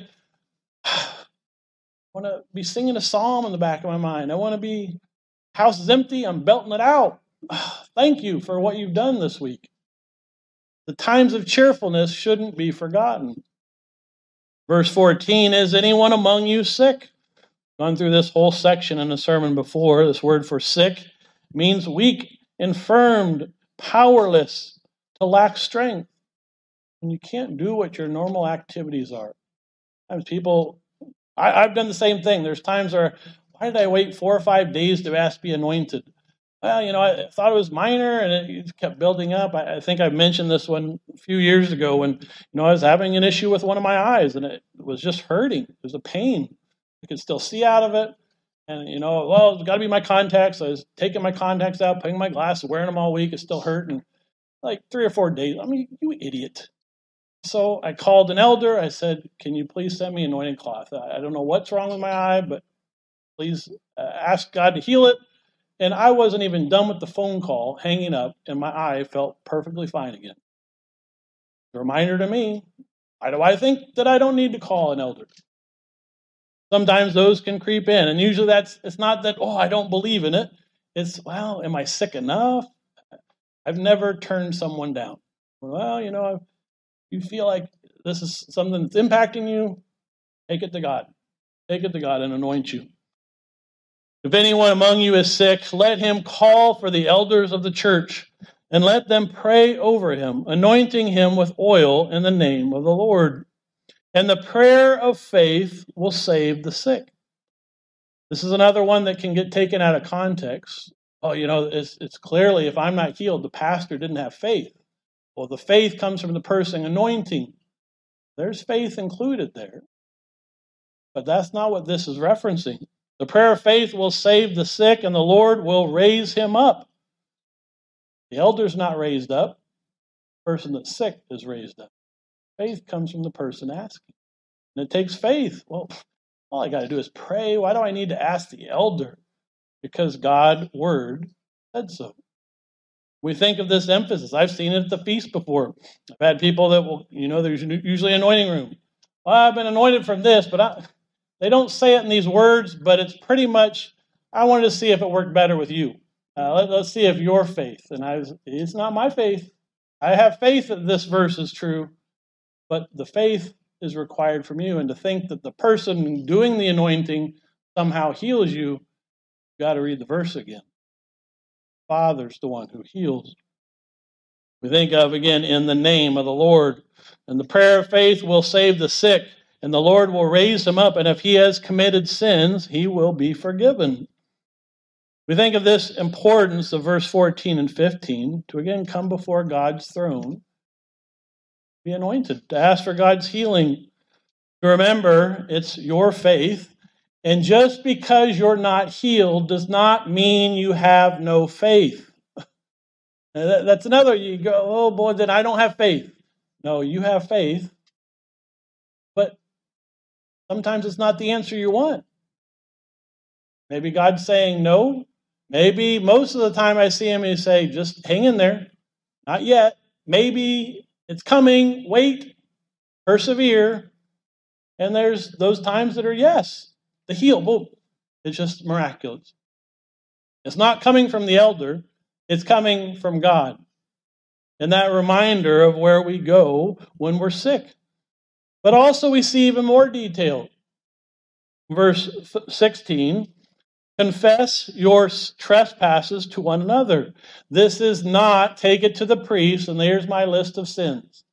want to be singing a psalm in the back of my mind. I want to be, house is empty, I'm belting it out. Thank you for what you've done this week. The times of cheerfulness shouldn't be forgotten. Verse fourteen, is anyone among you sick? Gone through this whole section in the sermon before. This word for sick means weak, infirmed, powerless, to lack strength. And you can't do what your normal activities are. Sometimes people, I, I've done the same thing. There's times where, why did I wait four or five days to ask to be anointed? Well, you know, I thought it was minor, and it kept building up. I, I think I mentioned this one a few years ago when, you know, I was having an issue with one of my eyes, and it was just hurting. It was a pain. I could still see out of it. And, you know, well, it's got to be my contacts. I was taking my contacts out, putting my glasses, wearing them all week. It's still hurting. Like three or four days. I mean, you idiot. So I called an elder. I said, can you please send me anointing cloth? I don't know what's wrong with my eye, but please uh, ask God to heal it. And I wasn't even done with the phone call, hanging up, and my eye felt perfectly fine again. A reminder to me, why do I think that I don't need to call an elder? Sometimes those can creep in, and usually that's, it's not that, oh, I don't believe in it. It's, well, am I sick enough? I've never turned someone down. Well, you know, if you feel like this is something that's impacting you, take it to God. Take it to God and anoint you. If anyone among you is sick, let him call for the elders of the church, and let them pray over him, anointing him with oil in the name of the Lord. And the prayer of faith will save the sick. This is another one that can get taken out of context. Oh, you know, it's, it's clearly, if I'm not healed, the pastor didn't have faith. Well, the faith comes from the person anointing. There's faith included there. But that's not what this is referencing. The prayer of faith will save the sick, and the Lord will raise him up. The elder's not raised up. The person that's sick is raised up. Faith comes from the person asking. And it takes faith. Well, all I got to do is pray. Why do I need to ask the elder? Because God's word said so. We think of this emphasis. I've seen it at the feast before. I've had people that will, you know, there's usually an anointing room. Well, I've been anointed from this, but I, they don't say it in these words, but it's pretty much, I wanted to see if it worked better with you. Uh, let, let's see if your faith, and I was, it's not my faith. I have faith that this verse is true, but the faith is required from you. And to think that the person doing the anointing somehow heals you, you've got to read the verse again. Father's the one who heals. We think of, again, in the name of the Lord. And the prayer of faith will save the sick, and the Lord will raise him up, and if he has committed sins, he will be forgiven. We think of this importance of verse fourteen and fifteen, to again come before God's throne, be anointed, to ask for God's healing. To remember, it's your faith, and just because you're not healed does not mean you have no faith. That's another, you go, oh boy, then I don't have faith. No, you have faith, but sometimes it's not the answer you want. Maybe God's saying no. Maybe most of the time I see him, he say, just hang in there. Not yet. Maybe it's coming. Wait. Persevere. And there's those times that are yes. The heal. Boom. It's just miraculous. It's not coming from the elder. It's coming from God. And that reminder of where we go when we're sick. But also we see even more detail. Verse sixteen, confess your trespasses to one another. This is not take it to the priest and there's my list of sins.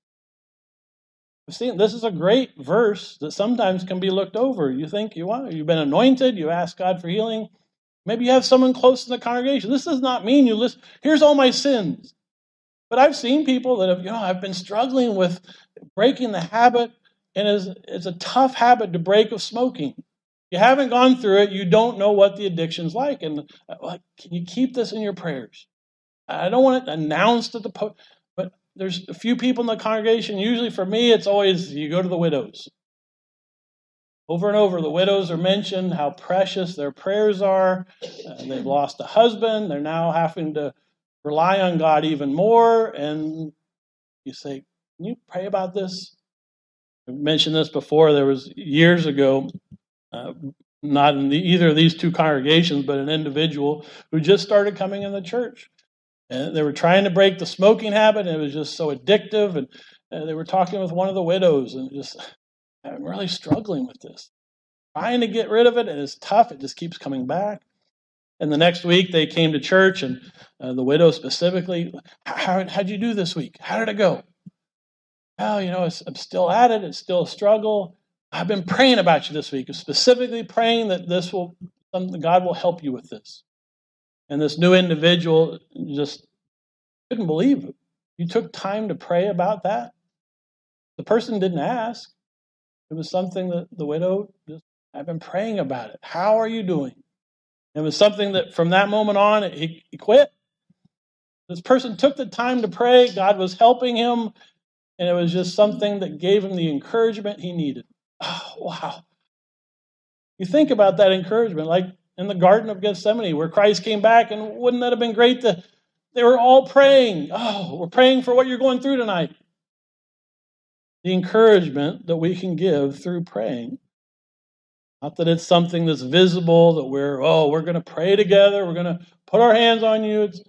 See, this is a great verse that sometimes can be looked over. You think you want, you've been anointed, you ask God for healing. Maybe you have someone close in the congregation. This does not mean you listen, here's all my sins. But I've seen people that have, you know, I've been struggling with breaking the habit, and it's, it's a tough habit to break of smoking. You haven't gone through it, you don't know what the addiction's like. And like, can you keep this in your prayers? I don't want it announced at the po- but there's a few people in the congregation. Usually for me, it's always you go to the widows. Over and over, the widows are mentioned, how precious their prayers are. Uh, they've lost a husband. They're now having to rely on God even more. And you say, can you pray about this? I've mentioned this before. There was years ago, uh, not in the, either of these two congregations, but an individual who just started coming in the church. And they were trying to break the smoking habit, and it was just so addictive. And, and they were talking with one of the widows, and just, I'm really struggling with this. Trying to get rid of it, and it's tough. It just keeps coming back. And the next week, they came to church, and uh, the widow specifically, how how'd you do this week? How did it go? Well, you know, it's, I'm still at it. It's still a struggle. I've been praying about you this week, specifically praying that this will, God will help you with this. And this new individual just couldn't believe it. You took time to pray about that? The person didn't ask. It was something that the widow just, I've been praying about it. How are you doing? It was something that from that moment on, he, he quit. This person took the time to pray. God was helping him. And it was just something that gave him the encouragement he needed. Oh, wow. You think about that encouragement, like in the Garden of Gethsemane, where Christ came back, and wouldn't that have been great? To, they were all praying. Oh, we're praying for what you're going through tonight. The encouragement that we can give through praying. Not that it's something that's visible, that we're, oh, we're going to pray together, we're going to put our hands on you. It's,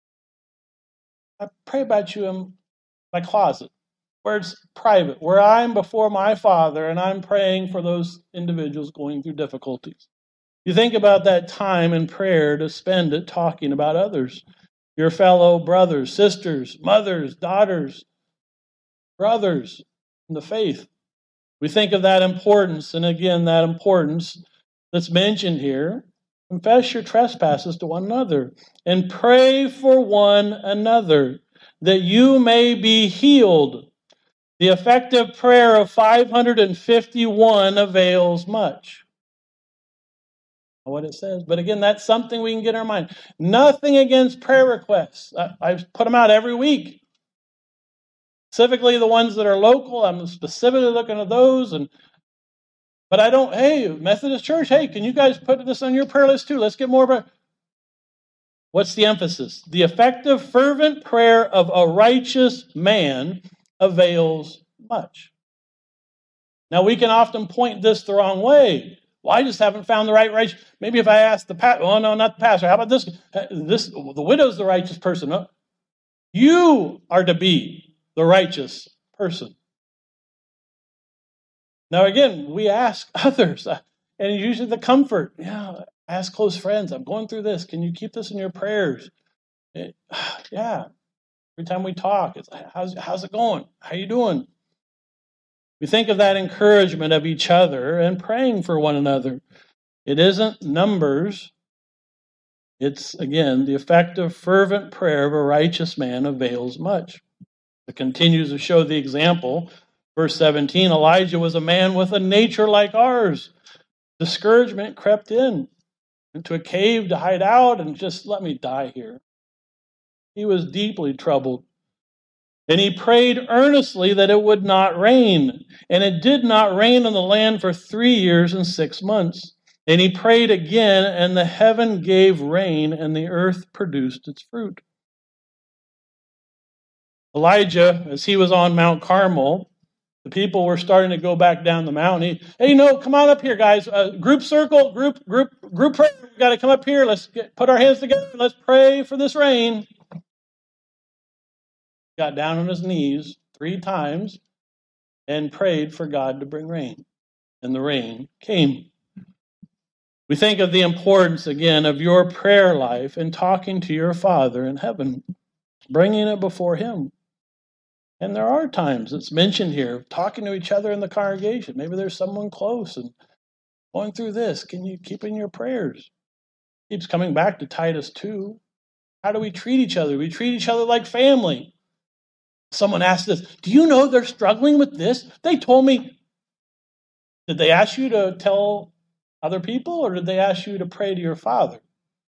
I pray about you in my closet, where it's private, where I'm before my Father and I'm praying for those individuals going through difficulties. You think about that time in prayer to spend it talking about others, your fellow brothers, sisters, mothers, daughters, brothers in the faith. We think of that importance, and again, that importance that's mentioned here. Confess your trespasses to one another and pray for one another that you may be healed. The effective prayer of five hundred fifty-one avails much. What it says. But again, that's something we can get in our mind. Nothing against prayer requests. I, I put them out every week. Specifically the ones that are local. I'm specifically looking at those. And But I don't, hey, Methodist Church, hey, can you guys put this on your prayer list too? Let's get more of a... What's the emphasis? The effective, fervent prayer of a righteous man avails much. Now, we can often point this the wrong way. Well, I just haven't found the right righteous. Maybe if I ask the pastor, oh, no, not the pastor. How about this? This the widow's the righteous person. No. You are to be the righteous person. Now, again, we ask others, and usually the comfort. Yeah, ask close friends. I'm going through this. Can you keep this in your prayers? It, yeah, Every time we talk, it's, how's, how's it going? How you doing? We think of that encouragement of each other and praying for one another. It isn't numbers. It's, again, the effective, fervent prayer of a righteous man avails much. It continues to show the example. Verse seventeen, Elijah was a man with a nature like ours. Discouragement crept in into a cave to hide out and just let me die here. He was deeply troubled. And he prayed earnestly that it would not rain. And it did not rain on the land for three years and six months. And he prayed again, and the heaven gave rain, and the earth produced its fruit. Elijah, as he was on Mount Carmel, the people were starting to go back down the mountain. He, hey, no, come on up here, guys. Uh, group circle, group, group, group prayer. We've got to come up here. Let's get, put our hands together. Let's pray for this rain. Got down on his knees three times and prayed for God to bring rain. And the rain came. We think of the importance, again, of your prayer life and talking to your Father in heaven, bringing it before Him. And there are times, it's mentioned here, talking to each other in the congregation. Maybe there's someone close and going through this. Can you keep in your prayers? Keeps coming back to Titus two. How do we treat each other? We treat each other like family. Someone asked this, do you know they're struggling with this? They told me. Did they ask you to tell other people, or did they ask you to pray to your Father?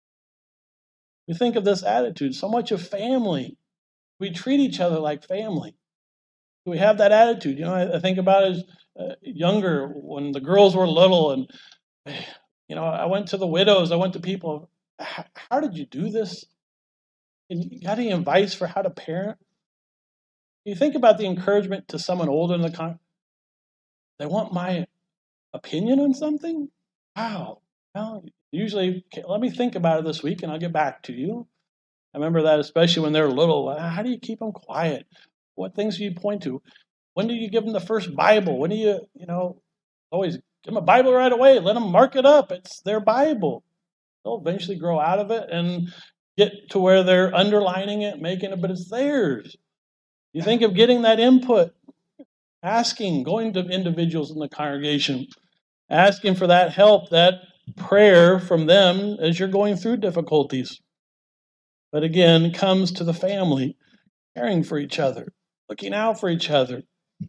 You think of this attitude, so much of family. We treat each other like family. We have that attitude. You know, I, I think about it as uh, younger, when the girls were little, and, you know, I went to the widows, I went to people, how, how did you do this? And you got any advice for how to parent? You think about the encouragement to someone older in the con. They want my opinion on something? Wow. Well, usually, okay, let me think about it this week and I'll get back to you. I remember that, especially when they're little. How do you keep them quiet? What things do you point to? When do you give them the first Bible? When do you, you know, always give them a Bible right away. Let them mark it up. It's their Bible. They'll eventually grow out of it and get to where they're underlining it, making it, but it's theirs. You think of getting that input, asking, going to individuals in the congregation, asking for that help, that prayer from them as you're going through difficulties. But again, comes to the family, caring for each other, looking out for each other.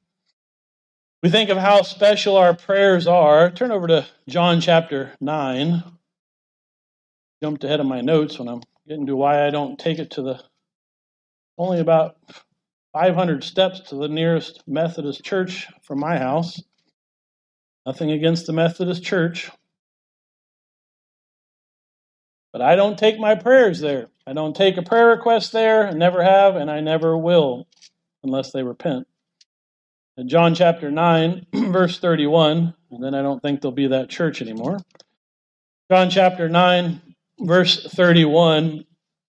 We think of how special our prayers are. Turn over to John chapter nine. Jumped ahead of my notes when I'm getting to why I don't take it to the, only about five hundred steps to the nearest Methodist church from my house. Nothing against the Methodist church. But I don't take my prayers there. I don't take a prayer request there, I never have, and I never will, unless they repent. In John chapter nine, verse thirty-one, and then I don't think there'll be that church anymore. John chapter nine, verse thirty-one.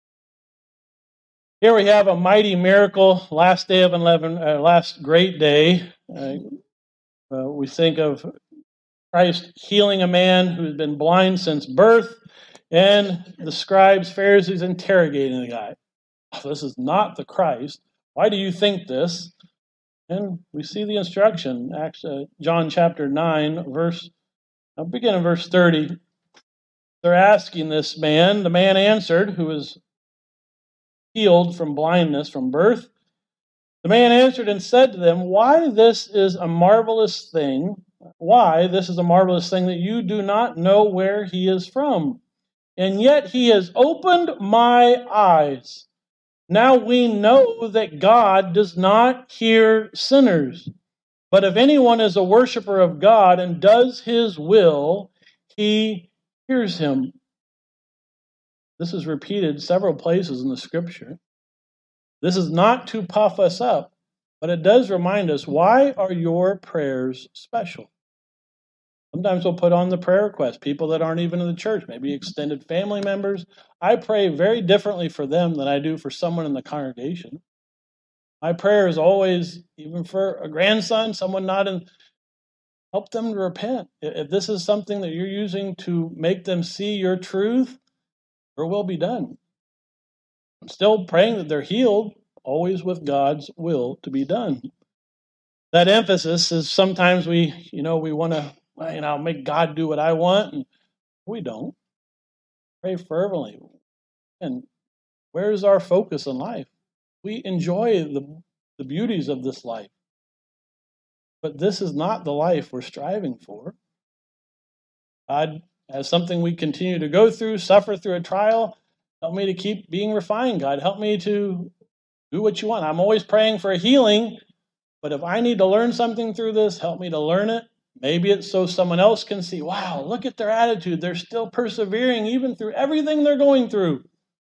Here we have a mighty miracle, last day of unleavened, uh, last great day. Uh, uh, we think of Christ healing a man who's been blind since birth, and the scribes, Pharisees interrogating the guy. Oh, this is not the Christ. Why do you think this? And we see the instruction, actually, John chapter nine, verse, I'll begin in verse thirty. They're asking this man. The man answered, who was healed from blindness from birth. The man answered and said to them, why this is a marvelous thing, why this is a marvelous thing that you do not know where he is from. And yet he has opened my eyes. Now we know that God does not hear sinners. But if anyone is a worshiper of God and does his will, he hears him. This is repeated several places in the scripture. This is not to puff us up, but it does remind us, why are your prayers special? Sometimes we'll put on the prayer request, people that aren't even in the church, maybe extended family members. I pray very differently for them than I do for someone in the congregation. My prayer is always, even for a grandson, someone not in, help them to repent. If this is something that you're using to make them see your truth, your will be done. I'm still praying that they're healed. always with God's will to be done. That emphasis is sometimes we, you know, we want to, you know, make God do what I want, and we don't. Pray fervently. And where's our focus in life? We enjoy the, the beauties of this life. But this is not the life we're striving for. God, as something we continue to go through, suffer through a trial, help me to keep being refined, God. Help me to do what you want. I'm always praying for a healing, but if I need to learn something through this, help me to learn it. Maybe it's so someone else can see, wow, look at their attitude. They're still persevering even through everything they're going through.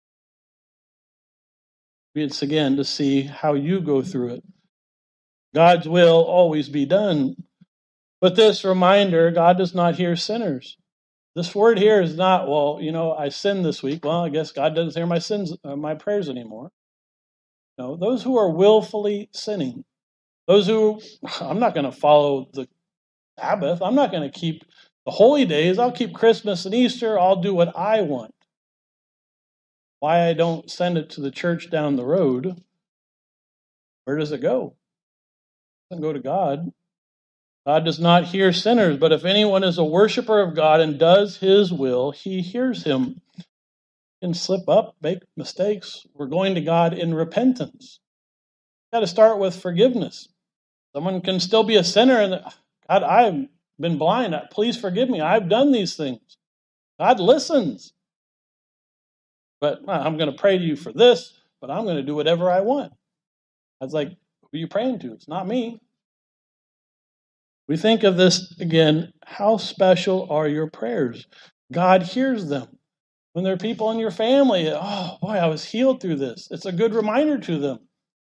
It's again to see how you go through it. God's will always be done. But this reminder, God does not hear sinners. This word here is not, well, you know, I sinned this week. Well, I guess God doesn't hear my sins, uh, my prayers anymore. No, those who are willfully sinning, those who, I'm not going to follow the Sabbath. I'm not going to keep the holy days. I'll keep Christmas and Easter. I'll do what I want. Why I don't send it to the church down the road, where does it go? It doesn't go to God. God does not hear sinners, but if anyone is a worshiper of God and does his will, he hears him. You can slip up, make mistakes. We're going to God in repentance. You've got to start with forgiveness. Someone can still be a sinner and, God, I've been blind. Please forgive me. I've done these things. God listens. But I'm going to pray to you for this, but I'm going to do whatever I want. I was like, who are you praying to? It's not me. We think of this again, how special are your prayers? God hears them. When there are people in your family, oh boy, I was healed through this. It's a good reminder to them.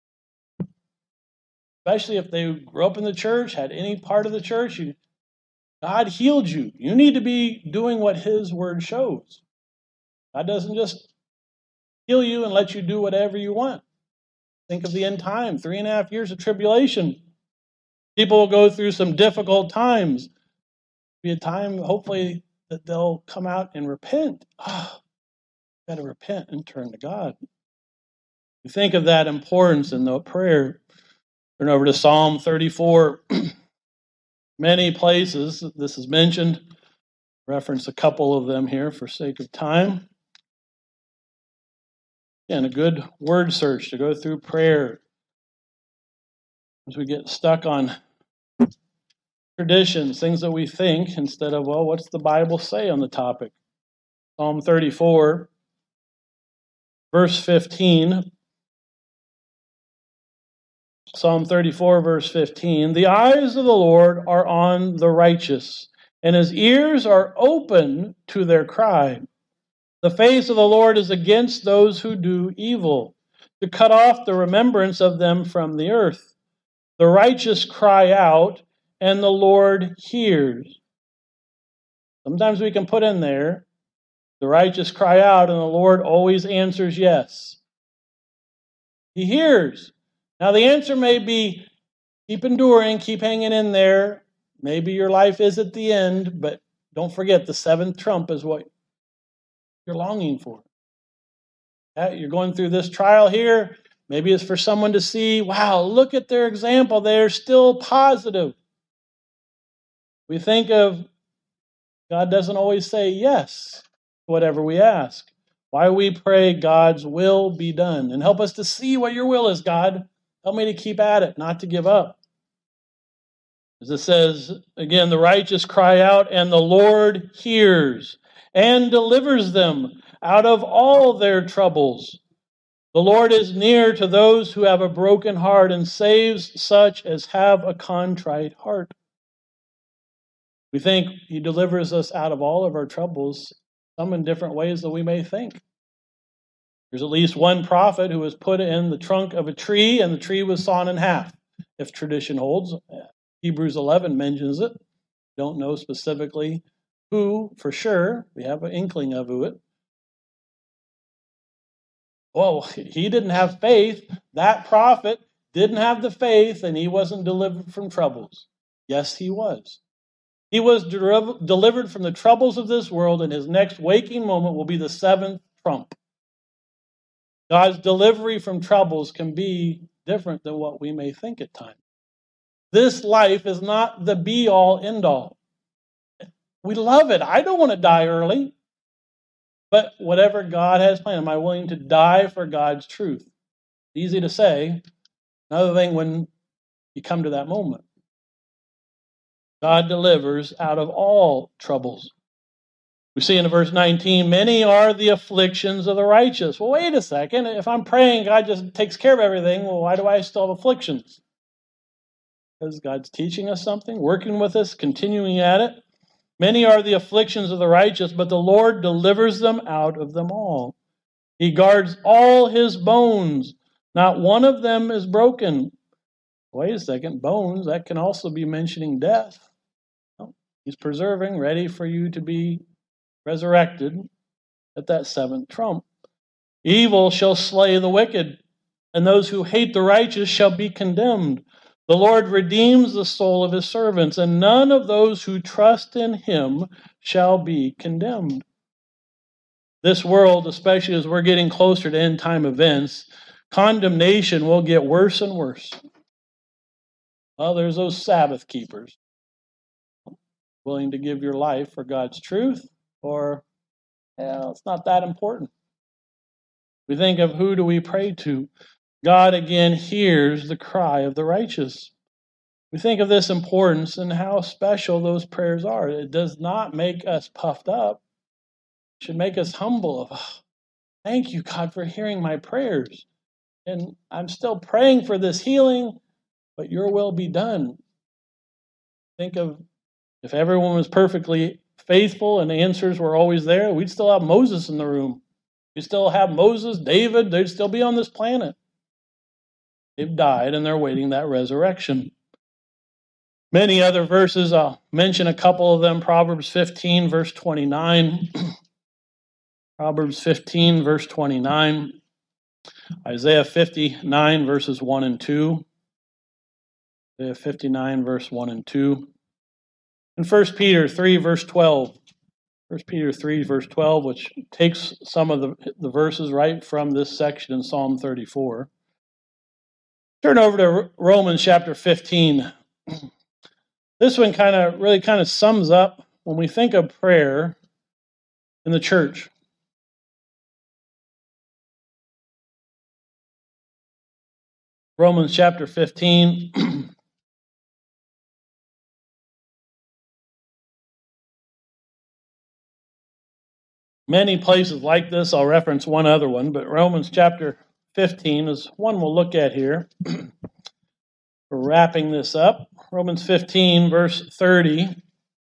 Especially if they grew up in the church, had any part of the church, you, God healed you. You need to be doing what his word shows. God doesn't just heal you and let you do whatever you want. Think of the end time, three and a half years of tribulation. People will go through some difficult times. Be a time, hopefully, that they'll come out and repent. Ah, oh, got to repent and turn to God. You think of that importance in the prayer. Turn over to Psalm thirty-four. Many places this is mentioned. Reference a couple of them here for sake of time. Again, a good word search to go through prayer as we get stuck on traditions, things that we think, instead of, well, what's the Bible say on the topic? Psalm thirty-four, verse fifteen. Psalm thirty-four, verse fifteen. The eyes of the Lord are on the righteous, and his ears are open to their cry. The face of the Lord is against those who do evil, to cut off the remembrance of them from the earth. The righteous cry out, and the Lord hears. Sometimes we can put in there, the righteous cry out, and the Lord always answers yes. He hears. Now the answer may be, keep enduring, keep hanging in there. Maybe your life is at the end, but don't forget the seventh trump is what you're longing for. You're going through this trial here. Maybe it's for someone to see, wow, look at their example. They're still positive. We think of God doesn't always say yes to whatever we ask. Why we pray God's will be done. And help us to see what your will is, God. Help me to keep at it, not to give up. As it says, again, the righteous cry out, and the Lord hears and delivers them out of all their troubles. The Lord is near to those who have a broken heart and saves such as have a contrite heart. We think he delivers us out of all of our troubles, some in different ways than we may think. There's at least one prophet who was put in the trunk of a tree, and the tree was sawn in half, if tradition holds. Hebrews eleven mentions it. Don't know specifically who, for sure. We have an inkling of who it. Well, he didn't have faith. That prophet didn't have the faith, and he wasn't delivered from troubles. Yes, he was. He was de- delivered from the troubles of this world, and his next waking moment will be the seventh trump. God's delivery from troubles can be different than what we may think at times. This life is not the be-all, end-all. We love it. I don't want to die early. But whatever God has planned, am I willing to die for God's truth? Easy to say. Another thing when you come to that moment. God delivers out of all troubles. We see in verse nineteen, many are the afflictions of the righteous. Well, wait a second. If I'm praying, God just takes care of everything. Well, why do I still have afflictions? Because God's teaching us something, working with us, continuing at it. Many are the afflictions of the righteous, but the Lord delivers them out of them all. He guards all his bones. Not one of them is broken. Wait a second. Bones, that can also be mentioning death. He's preserving, ready for you to be resurrected at that seventh trump. Evil shall slay the wicked, and those who hate the righteous shall be condemned. The Lord redeems the soul of his servants, and none of those who trust in him shall be condemned. This world, especially as we're getting closer to end time events, condemnation will get worse and worse. Well, there's those Sabbath keepers willing to give your life for God's truth, or, well, it's not that important. We think of who do we pray to? God again hears the cry of the righteous. We think of this importance and how special those prayers are. It does not make us puffed up. It should make us humble. Of, oh, thank you, God, for hearing my prayers. And I'm still praying for this healing, but your will be done. Think of if everyone was perfectly faithful and the answers were always there, we'd still have Moses in the room. We'd still have Moses, David, they'd still be on this planet. They've died and they're waiting that resurrection. Many other verses, I'll mention a couple of them. Proverbs fifteen, verse twenty-nine. Proverbs fifteen, verse twenty-nine. Isaiah fifty-nine, verses one and two. Isaiah fifty-nine, verse one and two. And First Peter three, verse twelve. First Peter three, verse twelve, which takes some of the, the verses right from this section in Psalm thirty-four. Turn over to Romans chapter fifteen. This one kind of really kind of sums up when we think of prayer in the church. Romans chapter fifteen. Many places like this, I'll reference one other one, but Romans chapter fifteen is one we'll look at here. We're wrapping this up. Romans fifteen, verse thirty.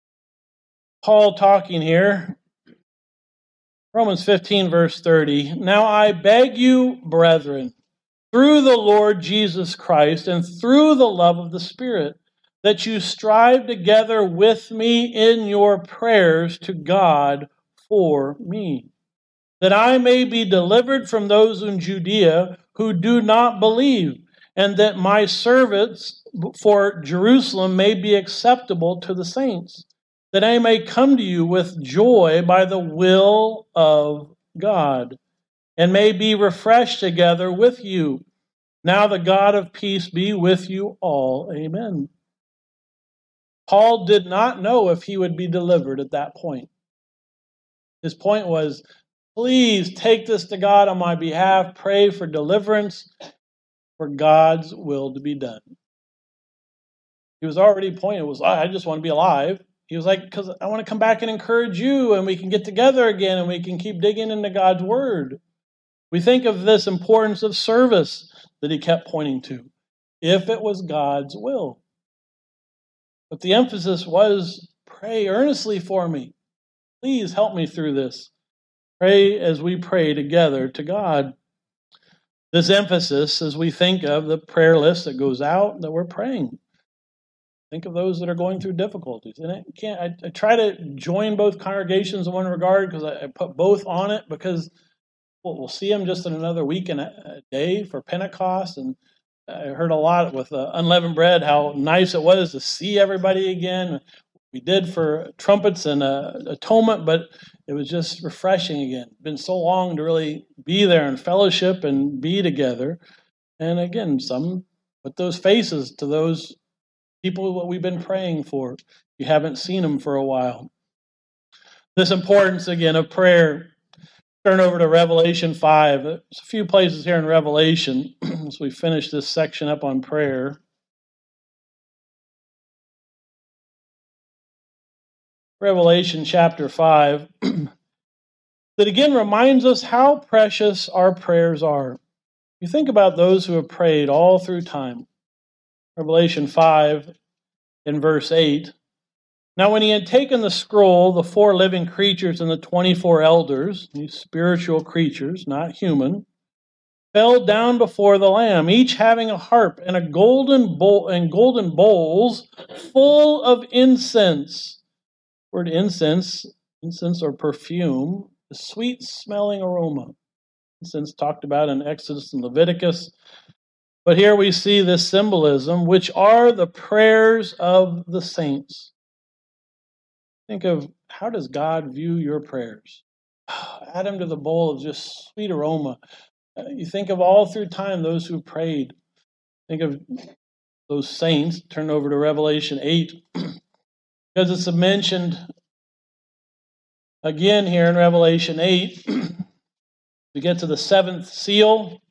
Paul talking here. Romans fifteen, verse thirty. Now I beg you, brethren, through the Lord Jesus Christ and through the love of the Spirit, that you strive together with me in your prayers to God for me, that I may be delivered from those in Judea who do not believe, and that my service for Jerusalem may be acceptable to the saints, that I may come to you with joy by the will of God, and may be refreshed together with you. Now the God of peace be with you all. Amen. Paul did not know if he would be delivered at that point. His point was, please take this to God on my behalf. Pray for deliverance, for God's will to be done. He was already pointed, was I just want to be alive. He was like, because I want to come back and encourage you, and we can get together again, and we can keep digging into God's word. We think of this importance of service that he kept pointing to, if it was God's will. But the emphasis was, pray earnestly for me. Please help me through this. Pray as we pray together to God. This emphasis as we think of the prayer list that goes out that we're praying. Think of those that are going through difficulties. And I can't. I, I try to join both congregations in one regard because I, I put both on it because well, we'll see them just in another week and a, a day for Pentecost. And I heard a lot with uh, unleavened bread how nice it was to see everybody again. We did for trumpets and uh, atonement, but it was just refreshing again. It's been so long to really be there and fellowship and be together. And again, some put those faces to those people that we've been praying for. You haven't seen them for a while. This importance, again, of prayer. Turn over to Revelation five. There's a few places here in Revelation as we finish this section up on prayer. Revelation chapter five, that again reminds us how precious our prayers are. You think about those who have prayed all through time. Revelation five in verse eight. Now when he had taken the scroll, the four living creatures and the twenty-four elders, these spiritual creatures, not human, fell down before the Lamb, each having a harp and a golden bowl and golden bowls full of incense. Word incense, incense or perfume, a sweet smelling aroma. Incense talked about in Exodus and Leviticus. But here we see this symbolism, which are the prayers of the saints. Think of, how does God view your prayers? Add them to the bowl of just sweet aroma. You think of all through time those who prayed. Think of those saints. Turn over to Revelation eight. Because it's mentioned again here in Revelation eight. We get to the seventh seal.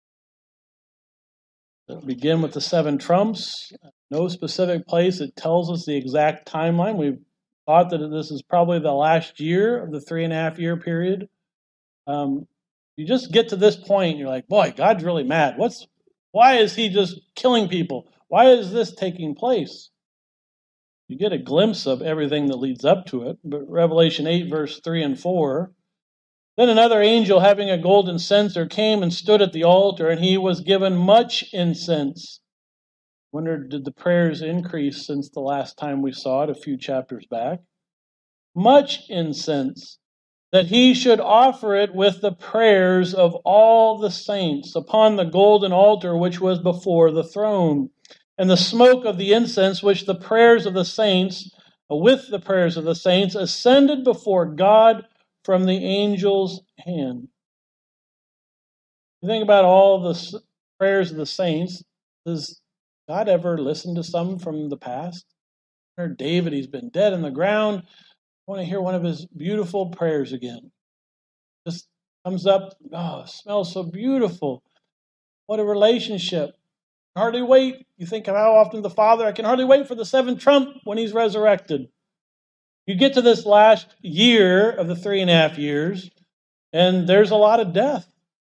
We'll begin with the seven trumps. No specific place. It tells us the exact timeline. We've thought that this is probably the last year of the three and a half year period. Um, you just get to this point, and you're like, boy, God's really mad. What's? Why is he just killing people? Why is this taking place? You get a glimpse of everything that leads up to it. But Revelation eight, verse three and four. Then another angel having a golden censer came and stood at the altar, and he was given much incense. Wonder, did the prayers increase since the last time we saw it a few chapters back? Much incense, that he should offer it with the prayers of all the saints upon the golden altar which was before the throne. And the smoke of the incense which the prayers of the saints, with the prayers of the saints, ascended before God from the angel's hand. You think about all the prayers of the saints. Does God ever listen to some from the past? I heard David, he's been dead in the ground. I want to hear one of his beautiful prayers again. Just comes up, oh, it smells so beautiful. What a relationship. Hardly wait. You think of how often the Father, I can hardly wait for the seventh trump when he's resurrected. You get to this last year of the three and a half years, and there's a lot of death.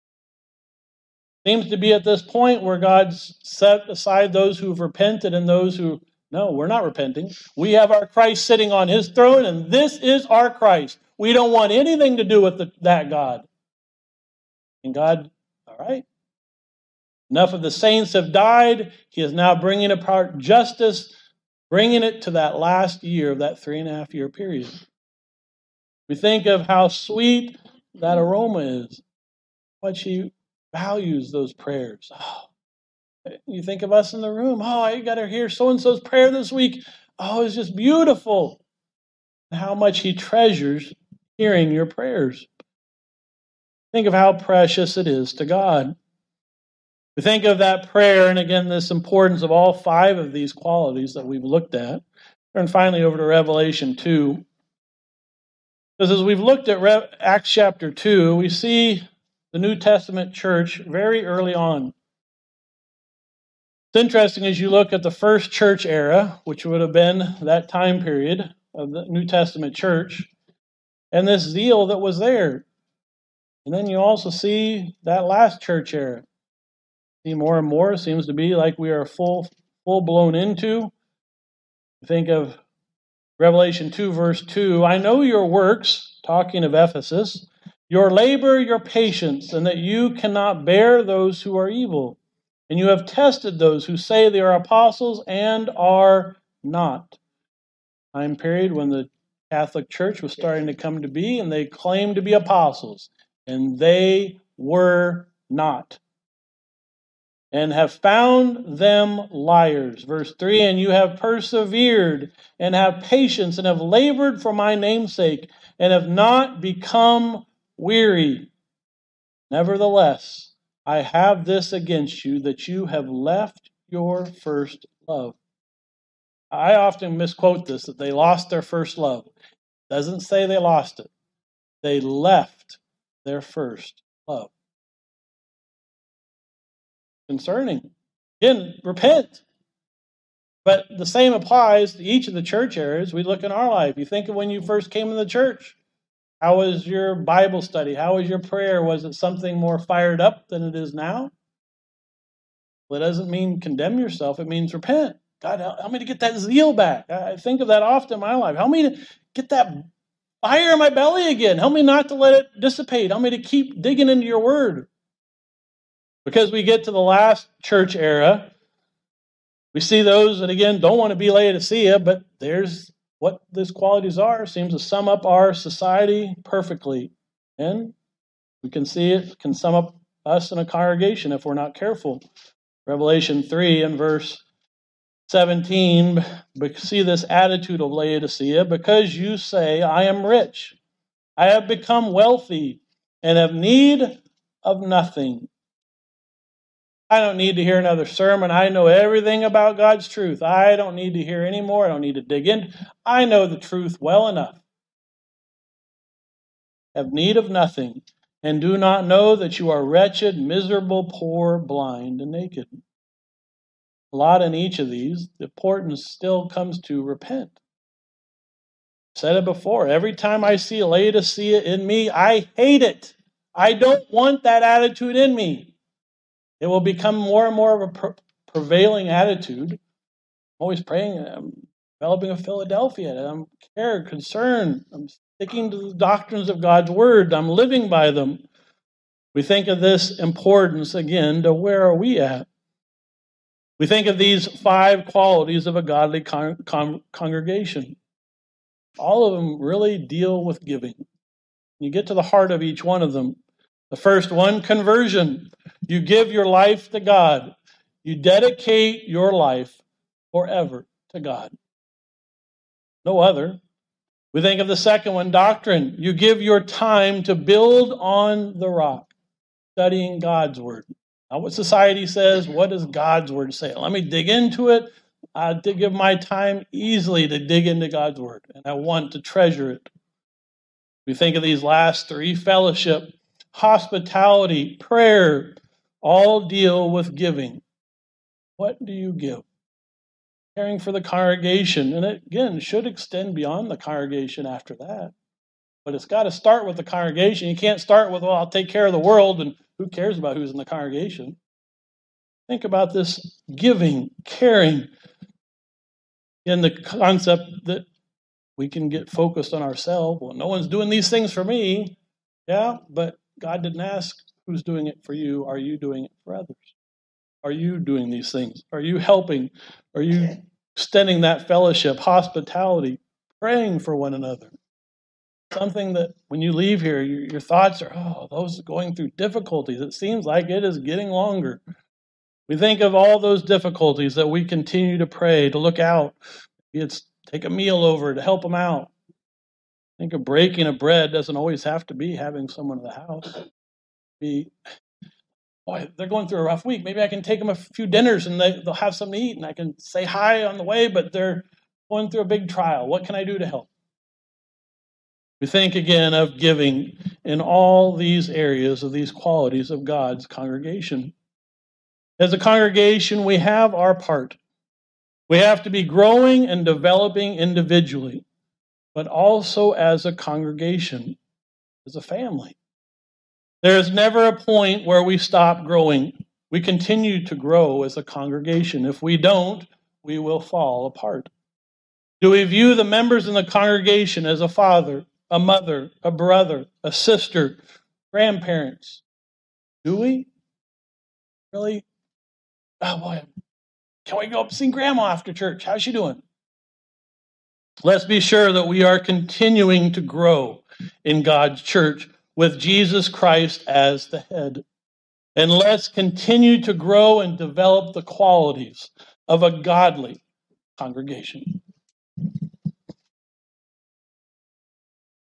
Seems to be at this point where God's set aside those who've repented and those who, no, we're not repenting. We have our Christ sitting on his throne, and this is our Christ. We don't want anything to do with the, that God. And God, all right. Enough of the saints have died. He is now bringing apart justice, bringing it to that last year of that three and a half year period. We think of how sweet that aroma is, what she values those prayers. Oh, you think of us in the room. Oh, I got to hear so-and-so's prayer this week. Oh, it's just beautiful. And how much he treasures hearing your prayers. Think of how precious it is to God. We think of that prayer, and again, this importance of all five of these qualities that we've looked at. Turn finally over to Revelation two. Because as we've looked at Re- Acts chapter two, we see the New Testament church very early on. It's interesting as you look at the first church era, which would have been that time period of the New Testament church, and this zeal that was there. And then you also see that last church era. See more and more, seems to be like we are full, full blown into. Think of Revelation two, verse two. I know your works, talking of Ephesus, your labor, your patience, and that you cannot bear those who are evil. And you have tested those who say they are apostles and are not. Time period when the Catholic Church was starting to come to be, and they claimed to be apostles, and they were not. And have found them liars. Verse three, and you have persevered and have patience and have labored for my name's sake and have not become weary. Nevertheless, I have this against you, that you have left your first love. I often misquote this, that they lost their first love. It doesn't say they lost it. They left their first love. Concerning. Again, repent. But the same applies to each of the church areas we look in our life. You think of when you first came in the church. How was your Bible study? How was your prayer? Was it something more fired up than it is now? Well, it doesn't mean condemn yourself. It means repent. God, help me to get that zeal back. I think of that often in my life. Help me to get that fire in my belly again. Help me not to let it dissipate. Help me to keep digging into your word. Because we get to the last church era, we see those that, again, don't want to be Laodicea, but there's what these qualities are. Seems to sum up our society perfectly. And we can see it can sum up us in a congregation if we're not careful. Revelation three and verse seventeen, see this attitude of Laodicea, because you say, I am rich, I have become wealthy, and have need of nothing. I don't need to hear another sermon. I know everything about God's truth. I don't need to hear any more. I don't need to dig in. I know the truth well enough. Have need of nothing, and do not know that you are wretched, miserable, poor, blind, and naked. A lot in each of these. The importance still comes to repent. I've said it before. Every time I see Laodicea in me, I hate it. I don't want that attitude in me. It will become more and more of a pre- prevailing attitude. I'm always praying. I'm developing a Philadelphia. I'm care, concern. I'm sticking to the doctrines of God's word. I'm living by them. We think of this importance again to where are we at? We think of these five qualities of a godly con- con- congregation. All of them really deal with giving. You get to the heart of each one of them. The first one, conversion. You give your life to God. You dedicate your life forever to God. No other. We think of the second one, doctrine. You give your time to build on the rock, studying God's word. Not what society says, what does God's word say? Let me dig into it. I give my time easily to dig into God's word, and I want to treasure it. We think of these last three, fellowship, hospitality, prayer, all deal with giving. What do you give? Caring for the congregation, and it, again, should extend beyond the congregation after that. But it's got to start with the congregation. You can't start with, well, I'll take care of the world, and who cares about who's in the congregation? Think about this giving, caring, in the concept that we can get focused on ourselves. Well, no one's doing these things for me. Yeah, but God didn't ask who's doing it for you. Are you doing it for others? Are you doing these things? Are you helping? Are you extending that fellowship, hospitality, praying for one another? Something that when you leave here, your, your thoughts are, oh, those going through difficulties. It seems like it is getting longer. We think of all those difficulties that we continue to pray, to look out. It's take a meal over to help them out. I think of breaking of bread doesn't always have to be having someone in the house. Be, boy, they're going through a rough week. Maybe I can take them a few dinners and they, they'll have something to eat, and I can say hi on the way, but they're going through a big trial. What can I do to help? We think again of giving in all these areas of these qualities of God's congregation. As a congregation, we have our part. We have to be growing and developing individually, but also as a congregation, as a family. There is never a point where we stop growing. We continue to grow as a congregation. If we don't, we will fall apart. Do we view the members in the congregation as a father, a mother, a brother, a sister, grandparents? Do we? Really? Oh boy, can we go up and see Grandma after church? How's she doing? Let's be sure that we are continuing to grow in God's church with Jesus Christ as the head. And let's continue to grow and develop the qualities of a godly congregation.